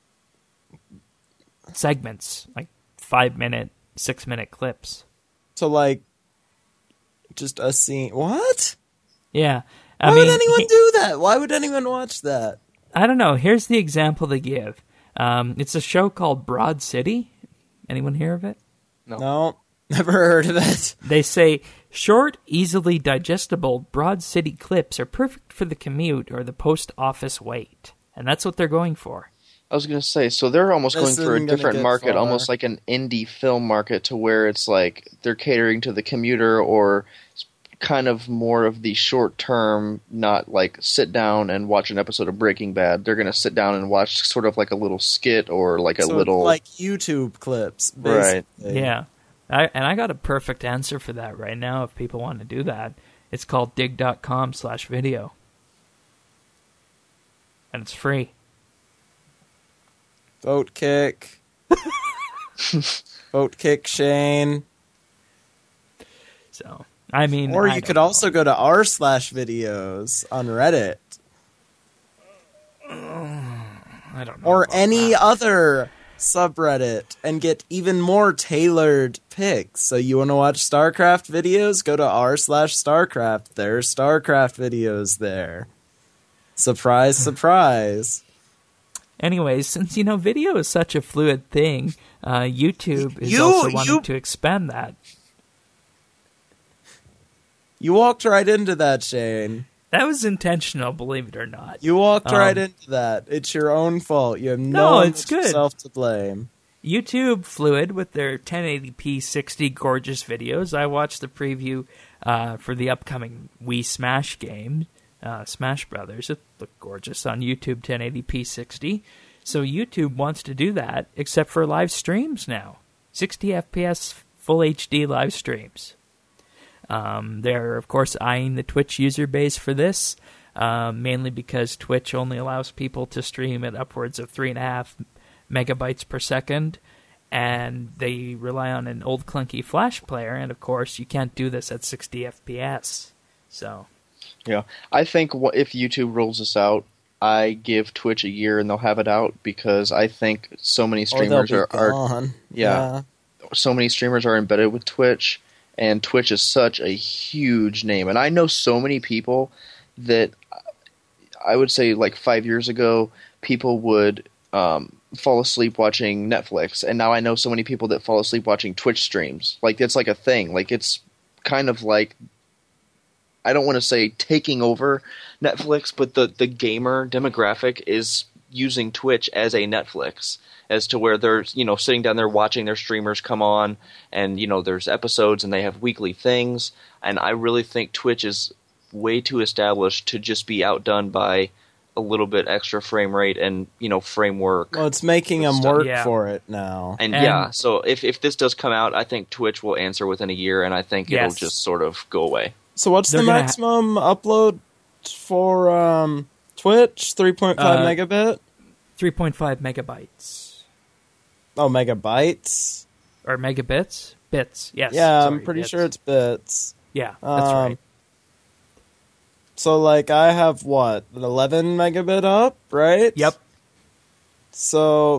Segments, like five-minute, six-minute clips. so like, just a scene? What? Yeah. Why I mean, would anyone he- do that? Why would anyone watch that? I don't know. Here's the example they give. Um, it's a show called Broad City. Anyone hear of it? No. No, never heard of it. They say short, easily digestible Broad City clips are perfect for the commute or the post office wait. And that's what they're going for. I was going to say, so they're almost This going for a isn't gonna different get market, far. almost like an indie film market, to where it's like they're catering to the commuter, or kind of more of the short term, not like sit down and watch an episode of Breaking Bad. They're going to sit down and watch sort of like a little skit or like a So little... like YouTube clips, Right. basically. Yeah. I, and I got a perfect answer for that right now if people want to do that. It's called dig.com slash video. And it's free. Vote kick. Vote kick Shane. So, I mean... Or I you don't could know. also go to r slash videos on Reddit. I don't know. Or about any that. other subreddit and get even more tailored picks. So you want to watch StarCraft videos? Go to r slash StarCraft. There's StarCraft videos there. Surprise, surprise. Anyways, since, you know, video is such a fluid thing, uh, YouTube is You- also wanting you- to expand that. You walked right into that, Shane. That was intentional, believe it or not. You walked Um, right into that. It's your own fault. You have no, No, one it's but good. yourself to blame. YouTube Fluid with their ten eighty p sixty gorgeous videos. I watched the preview uh, for the upcoming Wii Smash game, uh, Smash Brothers. It looked gorgeous on YouTube ten eighty p sixty. So YouTube wants to do that, except for live streams now. sixty F P S full H D live streams. Um, they're, of course, eyeing the Twitch user base for this, um, mainly because Twitch only allows people to stream at upwards of three and a half megabytes per second, and they rely on an old clunky Flash player, and of course, you can't do this at sixty F P S. So, Yeah, I think wh- if YouTube rolls this out, I give Twitch a year and they'll have it out, because I think so many Or streamers they'll be are, are gone. yeah. so many streamers are embedded with Twitch, and Twitch is such a huge name. And I know so many people that I would say like five years ago, people would um, fall asleep watching Netflix, and now I know so many people that fall asleep watching Twitch streams. Like, it's like a thing. Like, it's kind of like, I don't want to say taking over Netflix, but the, the gamer demographic is using Twitch as a Netflix, as to where they're, you know, sitting down there watching their streamers come on, and, you know, there's episodes and they have weekly things, and I really think Twitch is way too established to just be outdone by a little bit extra frame rate and, you know, framework. Well, it's making them stuff. work Yeah. for it now. And, And- yeah, so if, if this does come out, I think Twitch will answer within a year, and I think it'll Yes. just sort of go away. So what's They're the gonna ha- maximum upload for um, Twitch? three point five Uh, megabit? three point five megabytes. Oh, megabytes? Or megabits? Bits, yes. Yeah, sorry, I'm pretty bits. sure it's bits. Yeah, that's Um, right. So, like, I have, what, an eleven megabit up, right? Yep. So,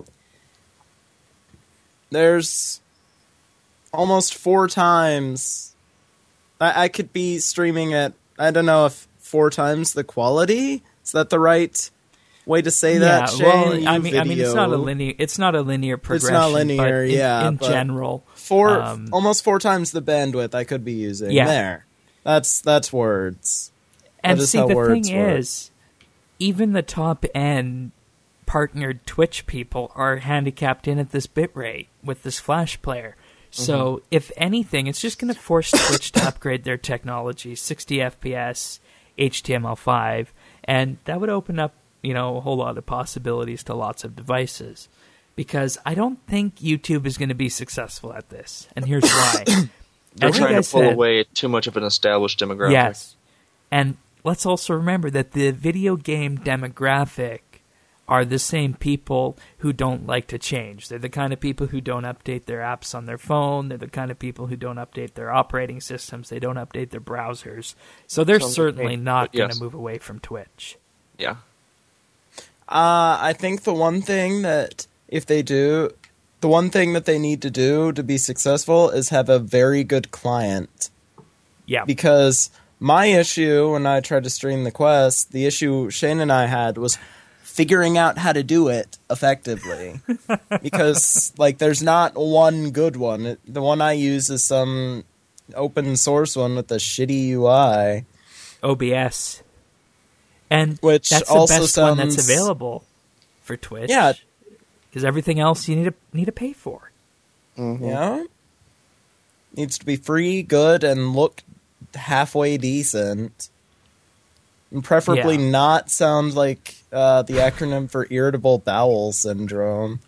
there's almost four times. I, I could be streaming at, I don't know if four times the quality? Is that the right way to say that, Shane? well, You I mean, I mean, it's not a video. linear. It's not a linear progression. not linear, but in, yeah, In but- general, Four, um, almost four times the bandwidth I could be using. Yeah. There. That's, that's words. and that is see, how the words thing work. is, even the top end partnered Twitch people are handicapped in at this bit rate with this Flash player. So, Mm-hmm. if anything, it's just going to force Twitch to upgrade their technology, sixty F P S, H T M L five, and that would open up, you know, a whole lot of possibilities to lots of devices. Because I don't think YouTube is going to be successful at this, and here's why. They're As you trying to guys pull said- away too much of an established demographic. Yes. And let's also remember that the video game demographic are the same people who don't like to change. They're the kind of people who don't update their apps on their phone. They're the kind of people who don't update their operating systems. They don't update their browsers. So they're Sounds like certainly me, not but going yes. to move away from Twitch. Yeah. Uh, I think the one thing that, if they do, the one thing that they need to do to be successful is have a very good client. Yeah. Because my issue when I tried to stream the Quest, the issue Shane and I had was figuring out how to do it effectively. Because, like, there's not one good one. It, the one I use is some open source one with a shitty U I. O B S. And Which that's the also best one that's sounds- available for Twitch. Yeah. Because everything else you need to need to pay for. Mm-hmm. Yeah? Needs to be free, good, and look halfway decent. And preferably Yeah. not sound like uh, the acronym for irritable bowel syndrome.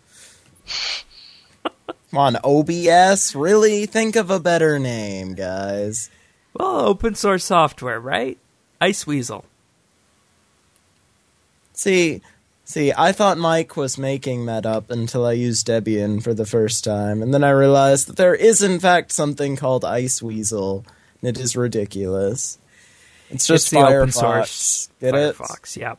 Come on, O B S? Really? Think of a better name, guys. Well, open source software, right? Iceweasel. See, see, I thought Mike was making that up until I used Debian for the first time, and then I realized that there is in fact something called Iceweasel, and it is ridiculous. It's just it's the Firefox. open source Get it? Firefox, yep.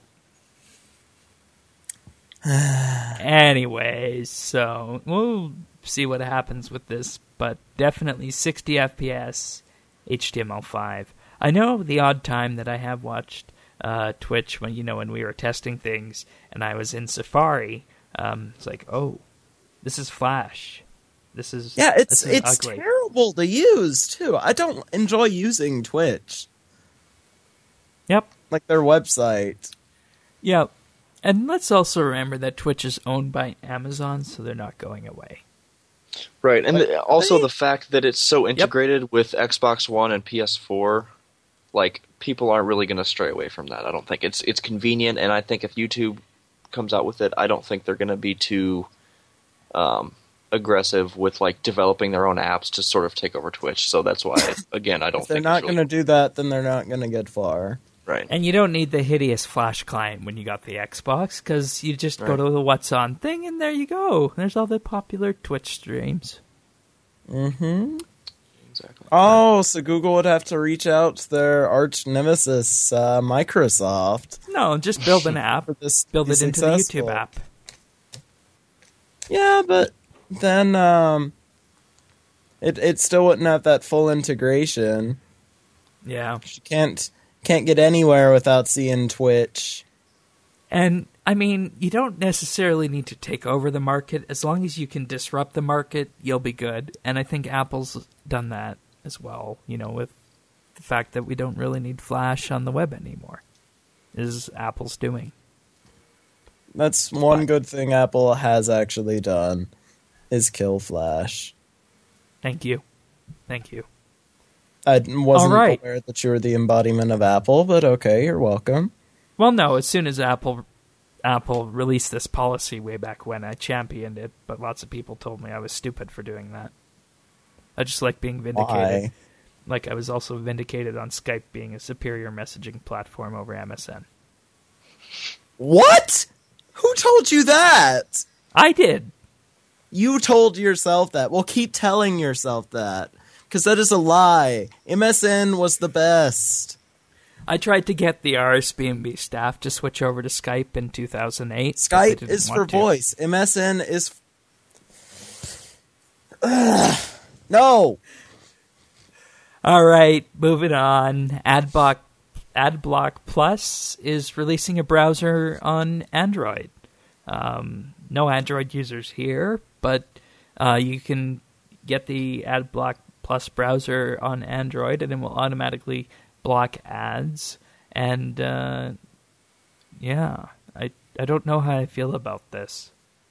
Anyways, so we'll see what happens with this, but definitely sixty F P S, H T M L five. I know the odd time that I have watched uh, Twitch when you know when we were testing things, and I was in Safari. Um, it's like, oh, this is Flash. This is Yeah, it's this is it's ugly. terrible to use too. I don't enjoy using Twitch, Yep. like their website. Yeah, and let's also remember that Twitch is owned by Amazon, so they're not going away. Right, and But- the, also they- the fact that it's so integrated with Xbox One and P S four, like, people aren't really going to stray away from that. I don't think it's it's convenient, and I think if YouTube comes out with it, I don't think they're going to be too um, aggressive with like developing their own apps to sort of take over Twitch. So that's why, again, I don't If they're think not it's really, going to do that, then they're not going to get far. right. And you don't need the hideous Flash client when you got the Xbox, because you just go Right. to the What's On thing, and there you go. There's all the popular Twitch streams. Mm-hmm. Exactly. Oh, so Google would have to reach out to their arch nemesis, uh, Microsoft, No, just build an app, for this. to build be it into the successful. YouTube app. Yeah, but then um, it it still wouldn't have that full integration. Yeah. You can't can't get anywhere without seeing Twitch. And, I mean, you don't necessarily need to take over the market. As long as you can disrupt the market, you'll be good. And I think Apple's done that as well, you know, with the fact that we don't really need Flash on the web anymore. Is Apple's doing. That's one good thing Apple has actually done, is kill Flash. Thank you. Thank you. I wasn't All right. aware that you were the embodiment of Apple, but okay, you're welcome. Well, no, as soon as Apple Apple released this policy way back when, I championed it, but lots of people told me I was stupid for doing that. I just like being vindicated. Why? Like I was also vindicated on Skype being a superior messaging platform over M S N. What? Who told you that? I did. You told yourself that. Well, keep telling yourself that. Because that is a lie. M S N was the best. I tried to get the R S B N B staff to switch over to Skype in two thousand eight. Skype is for to. voice. M S N is... Ugh. No! All right, moving on. Adblock, Adblock Plus is releasing a browser on Android. Um, no Android users here, but uh, you can get the Adblock Plus browser on Android, and it will automatically block ads. And uh, yeah, I I don't know how I feel about this.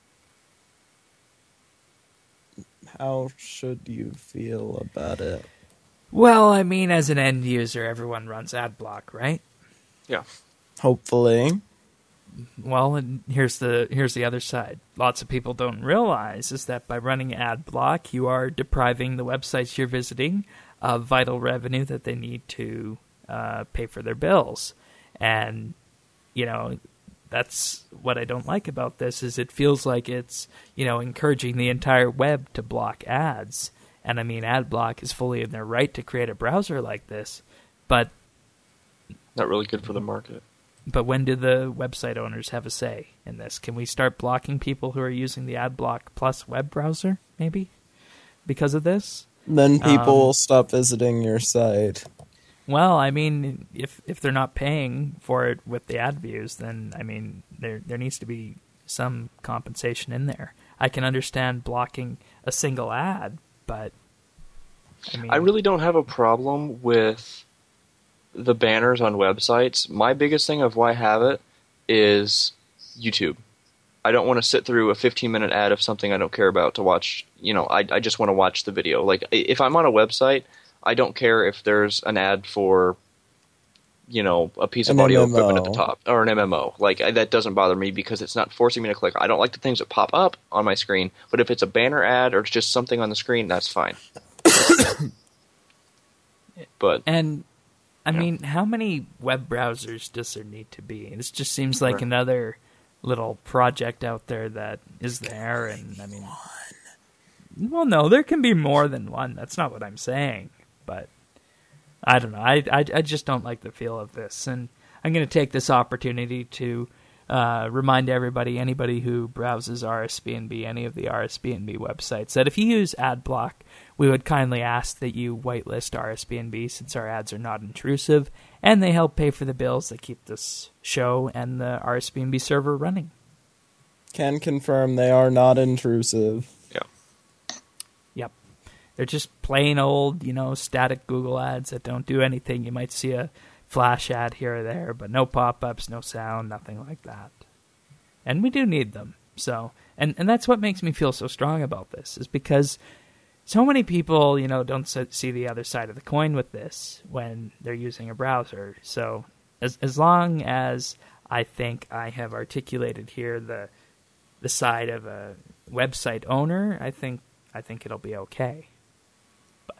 How should you feel about it? Well, I mean, as an end user, everyone runs Adblock, right? Yeah. Hopefully. Well, and here's the here's the other side. Lots of people don't realize is that by running Adblock, you are depriving the websites you're visiting of vital revenue that they need to uh, pay for their bills. And, you know, that's what I don't like about this is it feels like it's, you know, encouraging the entire web to block ads. And I mean, Adblock is fully in their right to create a browser like this, but Not really good for the market. But when do the website owners have a say in this? Can we start blocking people who are using the Adblock Plus web browser, maybe, because of this? Then people Um, will stop visiting your site. Well, I mean, if if they're not paying for it with the ad views, then, I mean, there there needs to be some compensation in there. I can understand blocking a single ad, but, I mean... I really don't have a problem with the banners on websites. My biggest thing of why I have it is YouTube. I don't want to sit through a fifteen minute ad of something I don't care about to watch. You know, I, I just want to watch the video. Like, if I'm on a website, I don't care if there's an ad for, you know, a piece of An audio M M O. equipment at the top, or an M M O. Like, I, that doesn't bother me because it's not forcing me to click. I don't like the things that pop up on my screen, but if it's a banner ad or it's just something on the screen, that's fine. But And, I Yeah. mean, how many web browsers does there need to be? This just seems like Right. another little project out there that is there, and, I mean... Well, no, there can be more than one. That's not what I'm saying. But, I don't know. I, I, I just don't like the feel of this. And I'm going to take this opportunity to uh, remind everybody, anybody who browses R S B N B, any of the R S B N B websites, that if you use Adblock, we would kindly ask that you whitelist R S B N B since our ads are not intrusive, and they help pay for the bills that keep this show and the R S B N B server running. Can confirm they are not intrusive. Yep. They're just plain old, you know, static Google ads that don't do anything. You might see a flash ad here or there, but no pop-ups, no sound, nothing like that. And we do need them. So, and, and that's what makes me feel so strong about this, is because so many people, you know, don't see the other side of the coin with this when they're using a browser. So as as long as I think I have articulated here the the side of a website owner, I think I think it'll be okay. But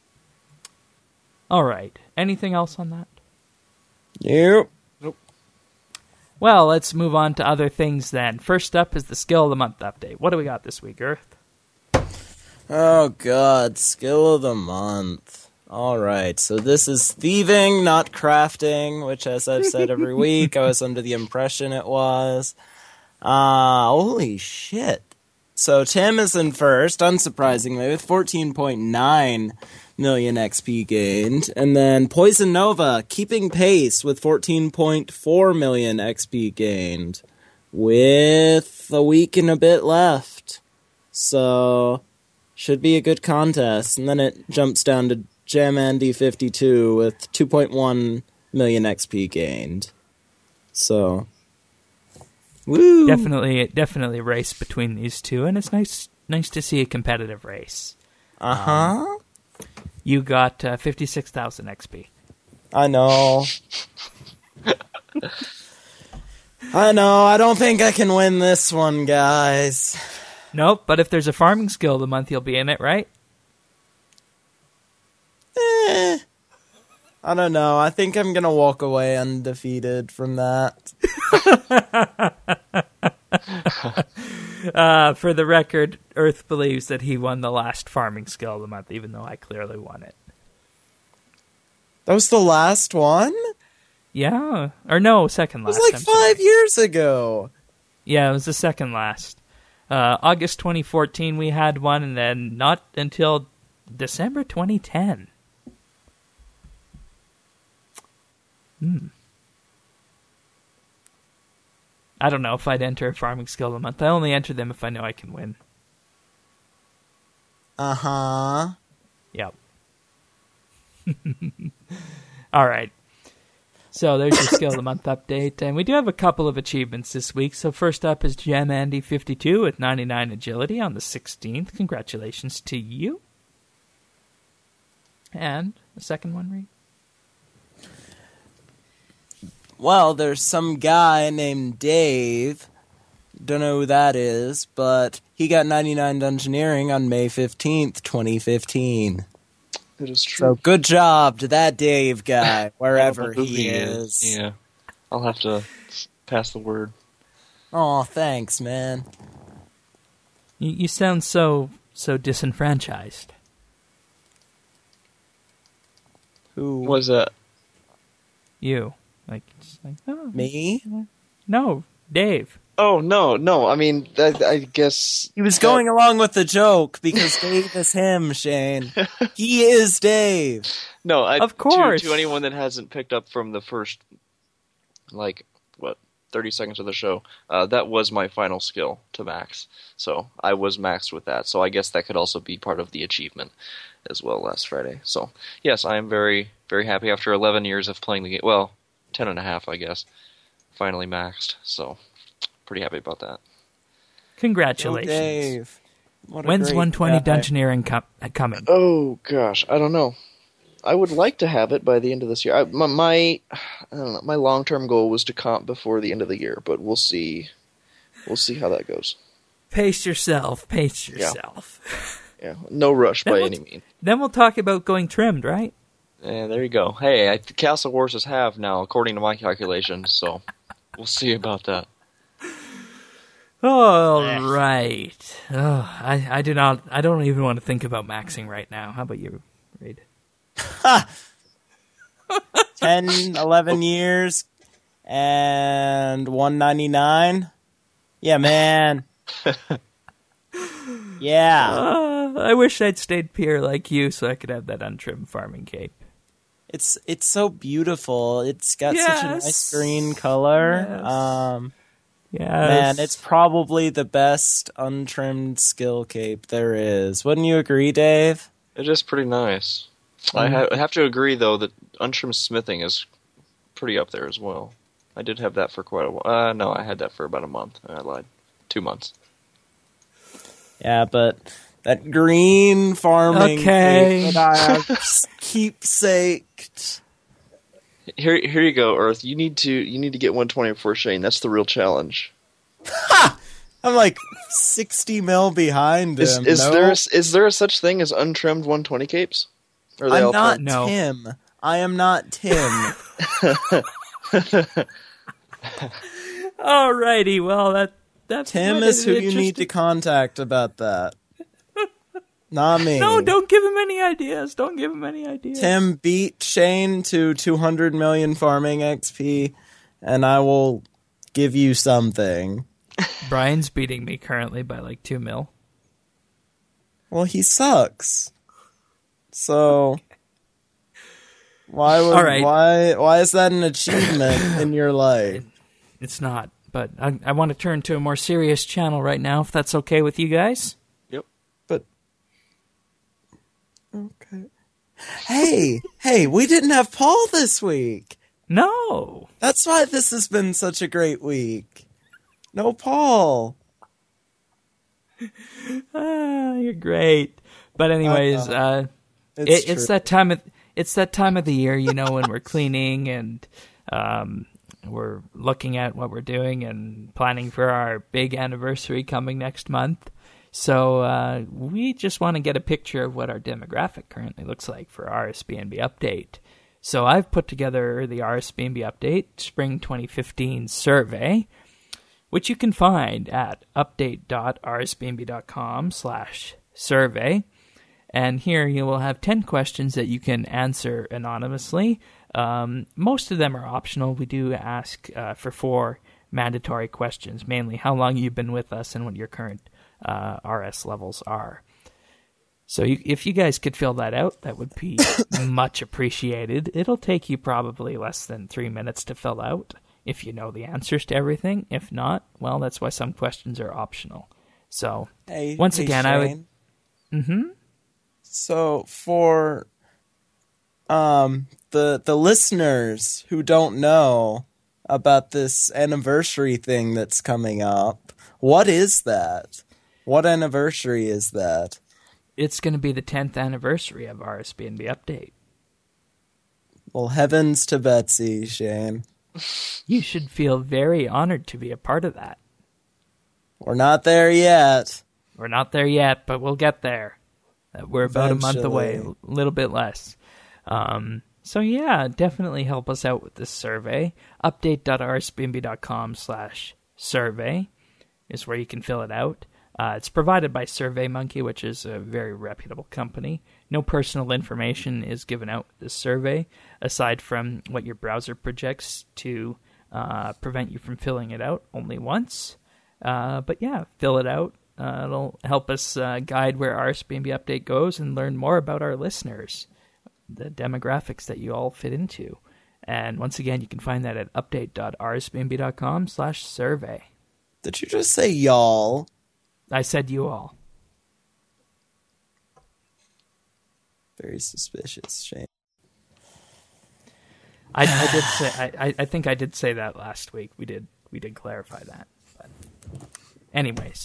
all right. Anything else on that? Yep. Well, let's move on to other things then. First up is the Skill of the Month update. What do we got this week, Earth? Oh god, skill of the month. Alright, so this is thieving, not crafting, which as I've said every week, I was under the impression it was. Uh, holy shit. So Tim is in first, unsurprisingly, with fourteen point nine million X P gained. And then Poison Nova keeping pace with fourteen point four million X P gained. With a week and a bit left. So, should be a good contest. And then it jumps down to Jam Andy fifty-two with two point one million X P gained. So, woo! Definitely, definitely a race between these two, and it's nice, nice to see a competitive race. Uh huh. Um, you got uh, fifty-six thousand X P. I know. I know. I don't think I can win this one, guys. Nope, but if there's a farming skill of the month, you'll be in it, right? Eh, I don't know. I think I'm gonna walk away undefeated from that. uh, for the record, Earth believes that he won the last farming skill of the month, even though I clearly won it. That was the last one? Yeah. Or no, second It last. was like I'm five sorry. years ago. Yeah, it was the second last. Uh, August twenty fourteen we had one, and then not until December twenty ten. Hmm. I don't know if I'd enter a farming skill of the month. I only enter them if I know I can win. Uh-huh. Yep. All right. So there's your skill of the month update, and we do have a couple of achievements this week. So first up is Jam Andy fifty-two with ninety-nine agility on the sixteenth. Congratulations to you. And the second one, Reed? Well, there's some guy named Dave. Don't know who that is, but he got ninety-nine Dungeoneering on May fifteenth, twenty fifteen. It is So true. good job to that Dave guy, I don't wherever know who he is. Yeah, I'll have to pass the word. Oh, thanks, man. You, you sound so so disenfranchised. Who? Was that? You. Like, just like oh, Me? no, Dave. Oh no, no. I mean, I, I guess He was going along with the joke because Dave is him, Shane. He is Dave. no. I, Of course. To, to anyone that hasn't picked up from the first, like what, thirty seconds of the show, uh, that was my final skill to max. So I was maxed with that. So I guess that could also be part of the achievement as well last Friday. So yes, I am very, very happy after eleven years of playing the game. Well, ten and a half, I guess. Finally maxed. So pretty happy about that. Congratulations. Oh, Dave. What a When's great one twenty guy. Dungeoneering com- uh, coming? Oh gosh, I don't know. I would like to have it by the end of this year. I, my, my I don't know. My long term goal was to comp before the end of the year, but we'll see. We'll see how that goes. Pace yourself. Pace Yeah. yourself. Yeah, no rush Then by we'll- any means. Then we'll talk about going trimmed, right? Yeah, there you go. Hey, I, Castle Horses have now, according to my calculations. So we'll see about that. All right. Oh, I, I do not. I don't even want to think about maxing right now. How about you, Reed? ten, eleven years and one ninety-nine. Yeah, man. Yeah. Uh, I wish I'd stayed pure like you, so I could have that untrimmed farming cape. It's it's so beautiful. It's got such a Yes. nice green color. Yes. Um Yeah, man, it's probably the best untrimmed skill cape there is. Wouldn't you agree, Dave? It is pretty nice. I ha- I have to agree though that untrimmed smithing is pretty up there as well. I did have that for quite a while. Uh, no, I had that for about a month. I lied. Two months. Yeah, but that green farming Okay. cape that I have keepsaked. Here, here you go, Earth. You need to you need to get one twenty for Shane. That's the real challenge. I'm like sixty mil behind him. Is, is no? there a, is there a such thing as untrimmed one twenty capes? Or are they I'm all not trimmed? No. Tim. I am not Tim. Alrighty. Well, that that's Tim what is who you interesting- need to contact about that. Not me. No, don't give him any ideas. Don't give him any ideas. Tim, beat Shane to two hundred million farming X P, and I will give you something. Brian's beating me currently by like two mil. Well, he sucks. So why would All right. why why is that an achievement in your life? It's not, but I, I want to turn to a more serious channel right now, if that's okay with you guys. Yep. But okay. Hey, hey, we didn't have Paul this week. No. That's why this has been such a great week. No Paul. Ah, you're great. But anyways, Uh, uh, It's, it, it's true. that time of it's that time of the year, you know, when we're cleaning and um, we're looking at what we're doing and planning for our big anniversary coming next month. So uh, we just want to get a picture of what our demographic currently looks like for R S B N B Update. So I've put together the R S B N B Update Spring twenty fifteen survey, which you can find at update.rsbnb.com slash survey. And here you will have ten questions that you can answer anonymously. Um, most of them are optional. We do ask uh, for four mandatory questions, mainly how long you've been with us and what your current uh, R S levels are. So you, if you guys could fill that out, that would be much appreciated. It'll take you probably less than three minutes to fill out if you know the answers to everything. If not, well, that's why some questions are optional. So Hey, once hey, again, I would... Shane. Mm-hmm. So for um the the listeners who don't know about this anniversary thing that's coming up, what is that? What anniversary is that? It's going to be the tenth anniversary of R S B N B Update. Well, heavens to Betsy, Shane. You should feel very honored to be a part of that. We're not there yet. We're not there yet, but we'll get there. Uh, We're about a month away, a Eventually. little bit less. Um, so yeah, definitely help us out with this survey. Update.rsbnb.com slash survey is where you can fill it out. Uh, it's provided by SurveyMonkey, which is a very reputable company. No personal information is given out with this survey, aside from what your browser projects to uh, prevent you from filling it out only once. Uh, but yeah, fill it out. Uh, it'll help us uh, guide where R S B N B Update goes and learn more about our listeners, the demographics that you all fit into. And once again, you can find that at update.rsbnb.com slash survey. Did you just say y'all? I said you all. Very suspicious, Shane. I, I did say. I, I think I did say that last week. We did. We did clarify that. But anyways,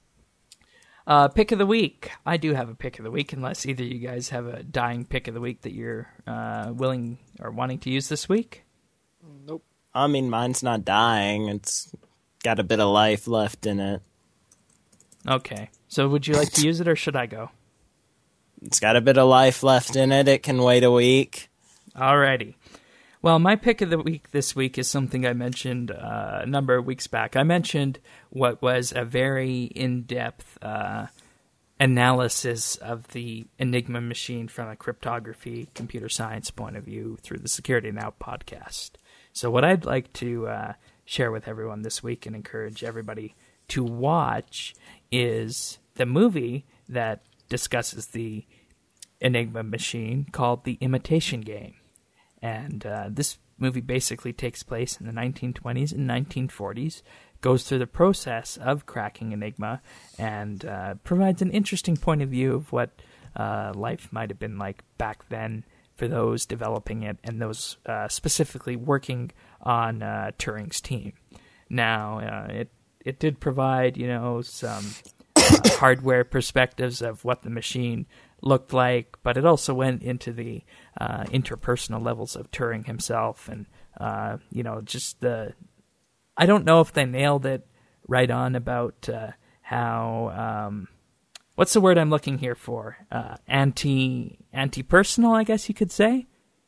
uh, pick of the week. I do have a pick of the week, unless either you guys have a dying pick of the week that you're uh, willing or wanting to use this week. Nope. I mean, mine's not dying. It's got a bit of life left in it. Okay. So would you like to use it, or should I go? It's got a bit of life left in it. It can wait a week. Alrighty. Well, my pick of the week this week is something I mentioned uh, a number of weeks back. I mentioned what was a very in-depth uh, analysis of the Enigma machine from a cryptography, computer science point of view through the Security Now podcast. So what I'd like to uh, share with everyone this week and encourage everybody to watch is the movie that discusses the Enigma machine called The Imitation Game. And uh, this movie basically takes place in the nineteen twenties and nineteen forties, goes through the process of cracking Enigma, and uh, provides an interesting point of view of what uh, life might have been like back then for those developing it and those uh, specifically working on uh, Turing's team. Now, uh, it it did provide, you know, some uh, hardware perspectives of what the machine looked like, but it also went into the uh, interpersonal levels of Turing himself, and uh, you know, just the. I don't know if they nailed it right on about uh, how. Um, what's the word I'm looking here for? Uh, anti anti-personal, I guess you could say.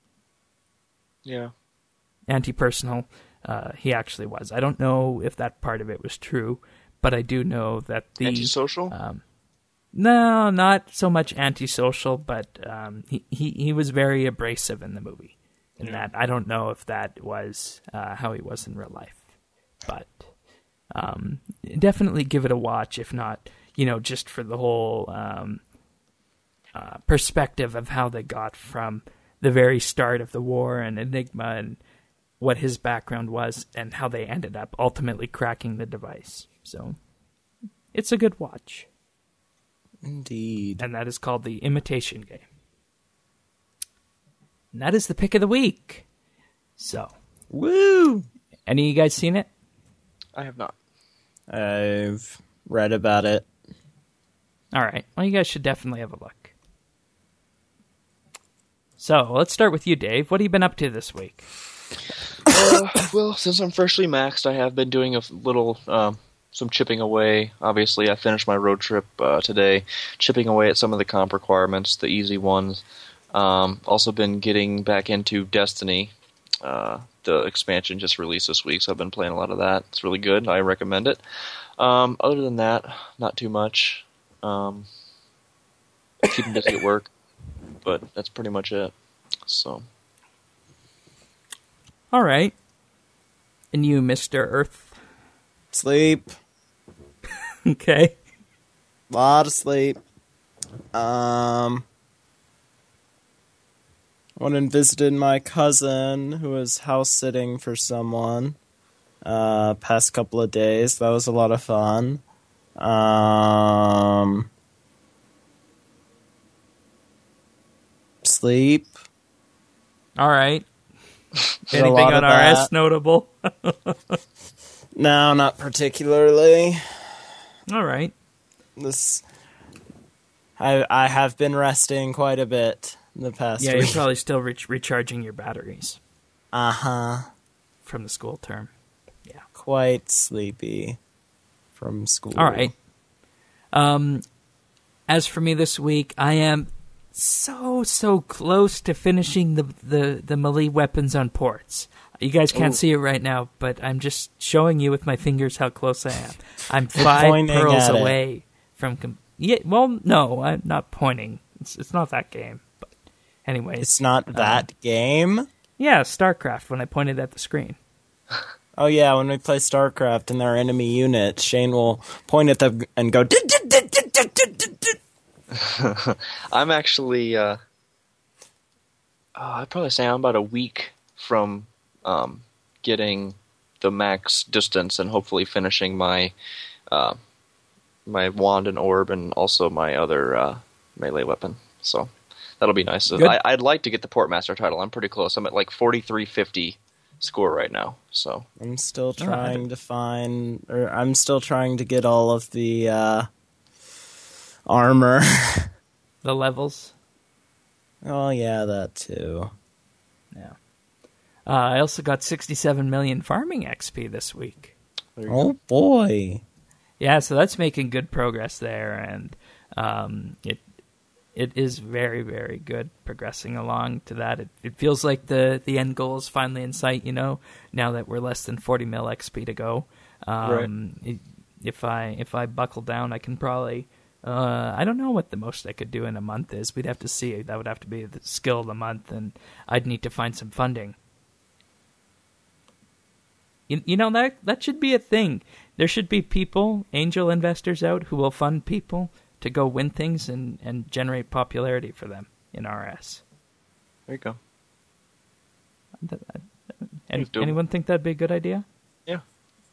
Yeah. Anti-personal. Uh, he actually was. I don't know if that part of it was true, but I do know that the Antisocial? Um, no, not so much antisocial, but um, he, he he was very abrasive in the movie. In Yeah. that, I don't know if that was uh, how he was in real life, but um, definitely give it a watch. If not, you know, just for the whole um, uh, perspective of how they got from the very start of the war and Enigma and what his background was and how they ended up ultimately cracking the device. So it's a good watch. Indeed. And that is called The Imitation Game. And that is the pick of the week. So, Woo! any of you guys seen it? I have not. I've read about it. All right. Well, you guys should definitely have a look. So, let's start with you, Dave. What have you been up to this week? Uh, well, since I'm freshly maxed, I have been doing a little, um, some chipping away. Obviously, I finished my road trip uh, today, chipping away at some of the comp requirements, the easy ones. Um, also been getting back into Destiny. Uh, the expansion just released this week, so I've been playing a lot of that. It's really good. I recommend it. Um, other than that, not too much. Um, keeping busy at work, but that's pretty much it. So. All right. And you, Mister Earth? Sleep. Okay. Lot of sleep. Um, went and visited my cousin who was house sitting for someone. Uh, past couple of days. That was a lot of fun. Um, sleep. All right. Did a Anything lot on of R S that. notable? No, not particularly. All right. This, I I have been resting quite a bit in the past Yeah, you're week. probably still re- recharging your batteries Uh huh. from the school term. Quite sleepy from school. All right. Um, as for me this week, I am so, so close to finishing the, the, the melee weapons on ports. You guys can't Ooh. see it right now, but I'm just showing you with my fingers how close I am. I'm five pointing pearls at it. away from... Com- yeah, well, no, I'm not pointing. It's, it's not that game. But anyways. It's not that game. Yeah, StarCraft, when I pointed at the screen. Oh yeah, when we play StarCraft and there are enemy units, Shane will point at them and go. "Dit, dit, dit, dit, dit, dit, dit, dit." I'm actually, uh, oh, I'd probably say I'm about a week from um, getting the max distance and hopefully finishing my uh, my wand and orb and also my other uh, melee weapon. So that'll be nice. Good. I, I'd like to get the Portmaster title. I'm pretty close. I'm at like forty-three fifty score right now. So I'm still trying to find, or I'm still trying to get all of the uh, armor. The levels. Oh yeah, that too. Yeah. Uh, I also got sixty-seven million farming X P this week. there you Oh boy. Yeah, so that's making good progress there, and um, it it is very, very good progressing along to that. It, it feels like the, the end goal is finally in sight, you know, now that we're less than forty mil X P to go. Um, it, if I if I buckle down, I can probably... Uh, I don't know what the most I could do in a month is. We'd have to see. That would have to be the skill of the month, and I'd need to find some funding. You, you know, that that should be a thing. There should be people, angel investors out, who will fund people to go win things and, and generate popularity for them in R S. There you go. That- that- Any, It's doable. anyone think that'd be a good idea? Yeah.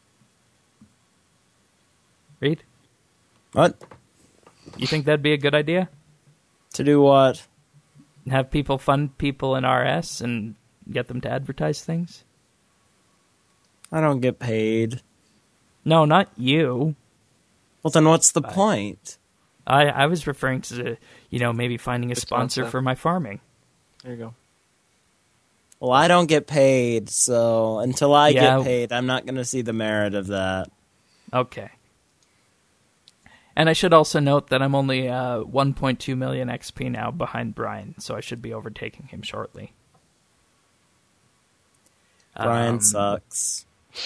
Reed, What? you think that'd be a good idea? To do what? Have people fund people in R S and get them to advertise things? I don't get paid. No, not you. Well, then what's the point? I, I was referring to, you know, maybe finding a The sponsor concept. for my farming. There you go. Well, I don't get paid, so until I Yeah. get paid, I'm not going to see the merit of that. Okay. And I should also note that I'm only uh, one point two million X P now behind Brian, so I should be overtaking him shortly. Brian Um, sucks.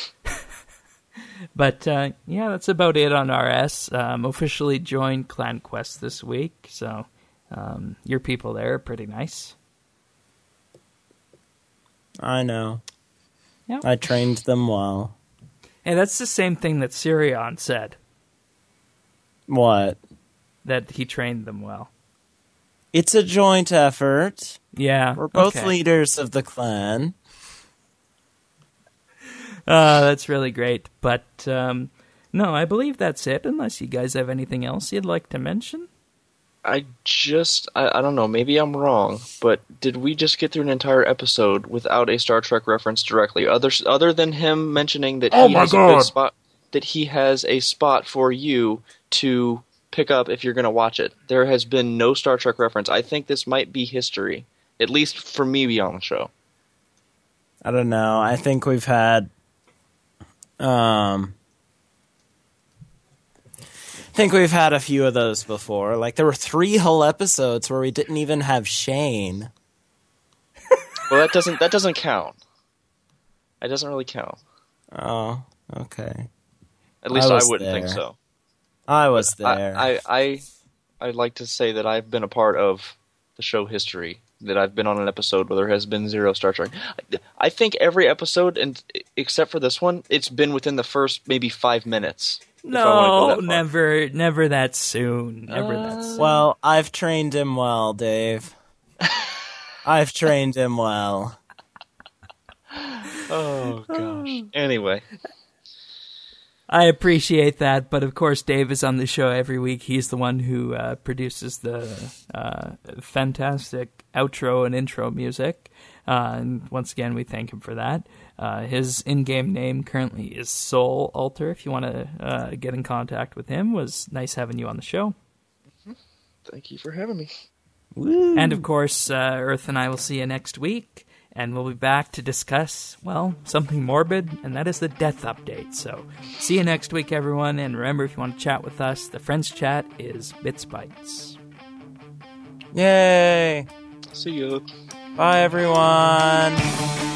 But uh, yeah, that's about it on R S. Um, officially joined Clan Quest this week, so um, your people there are pretty nice. I know. Yeah. I trained them well. Hey, that's the same thing that Sirion said, What? that he trained them well. It's a joint effort. Yeah. We're both okay. leaders of the clan. Uh, that's really great. But um, no, I believe that's it, unless you guys have anything else you'd like to mention. I just, I, I don't know, maybe I'm wrong, but did we just get through an entire episode without a Star Trek reference directly? Other other than him mentioning that Oh he my has God. a good spot, that he has a spot for you to pick up if you're going to watch it. There has been no Star Trek reference. I think this might be history, at least for me beyond the show. I don't know. I think we've had, um, I think we've had a few of those before. Like there were three whole episodes where we didn't even have Shane. Well, that doesn't that doesn't count. That doesn't really count. Oh, okay. At least I I, was wouldn't think there. so. I was I, there. I, I, I'd like to say that I've been a part of the show history, that I've been on an episode where there has been zero Star Trek. I think every episode, and except for this one, it's been within the first maybe five minutes. if I wanna go No, that far. never, never that soon. Never Uh, that soon. Well, I've trained him well, Dave. I've trained him well. Oh gosh. Anyway, I appreciate that, but of course, Dave is on the show every week. He's the one who uh, produces the uh, fantastic outro and intro music. Uh, and once again, we thank him for that. Uh, his in-game name currently is Soul Alter. If you want to uh, get in contact with him, was nice having you on the show. thank you for having me. Woo. And of course, uh, Earth and I will see you next week, and we'll be back to discuss, well, something morbid, and that is the death update. So, see you next week, everyone, and remember, if you want to chat with us, the Friends chat is Bits Bytes. Yay! See you. Bye, everyone.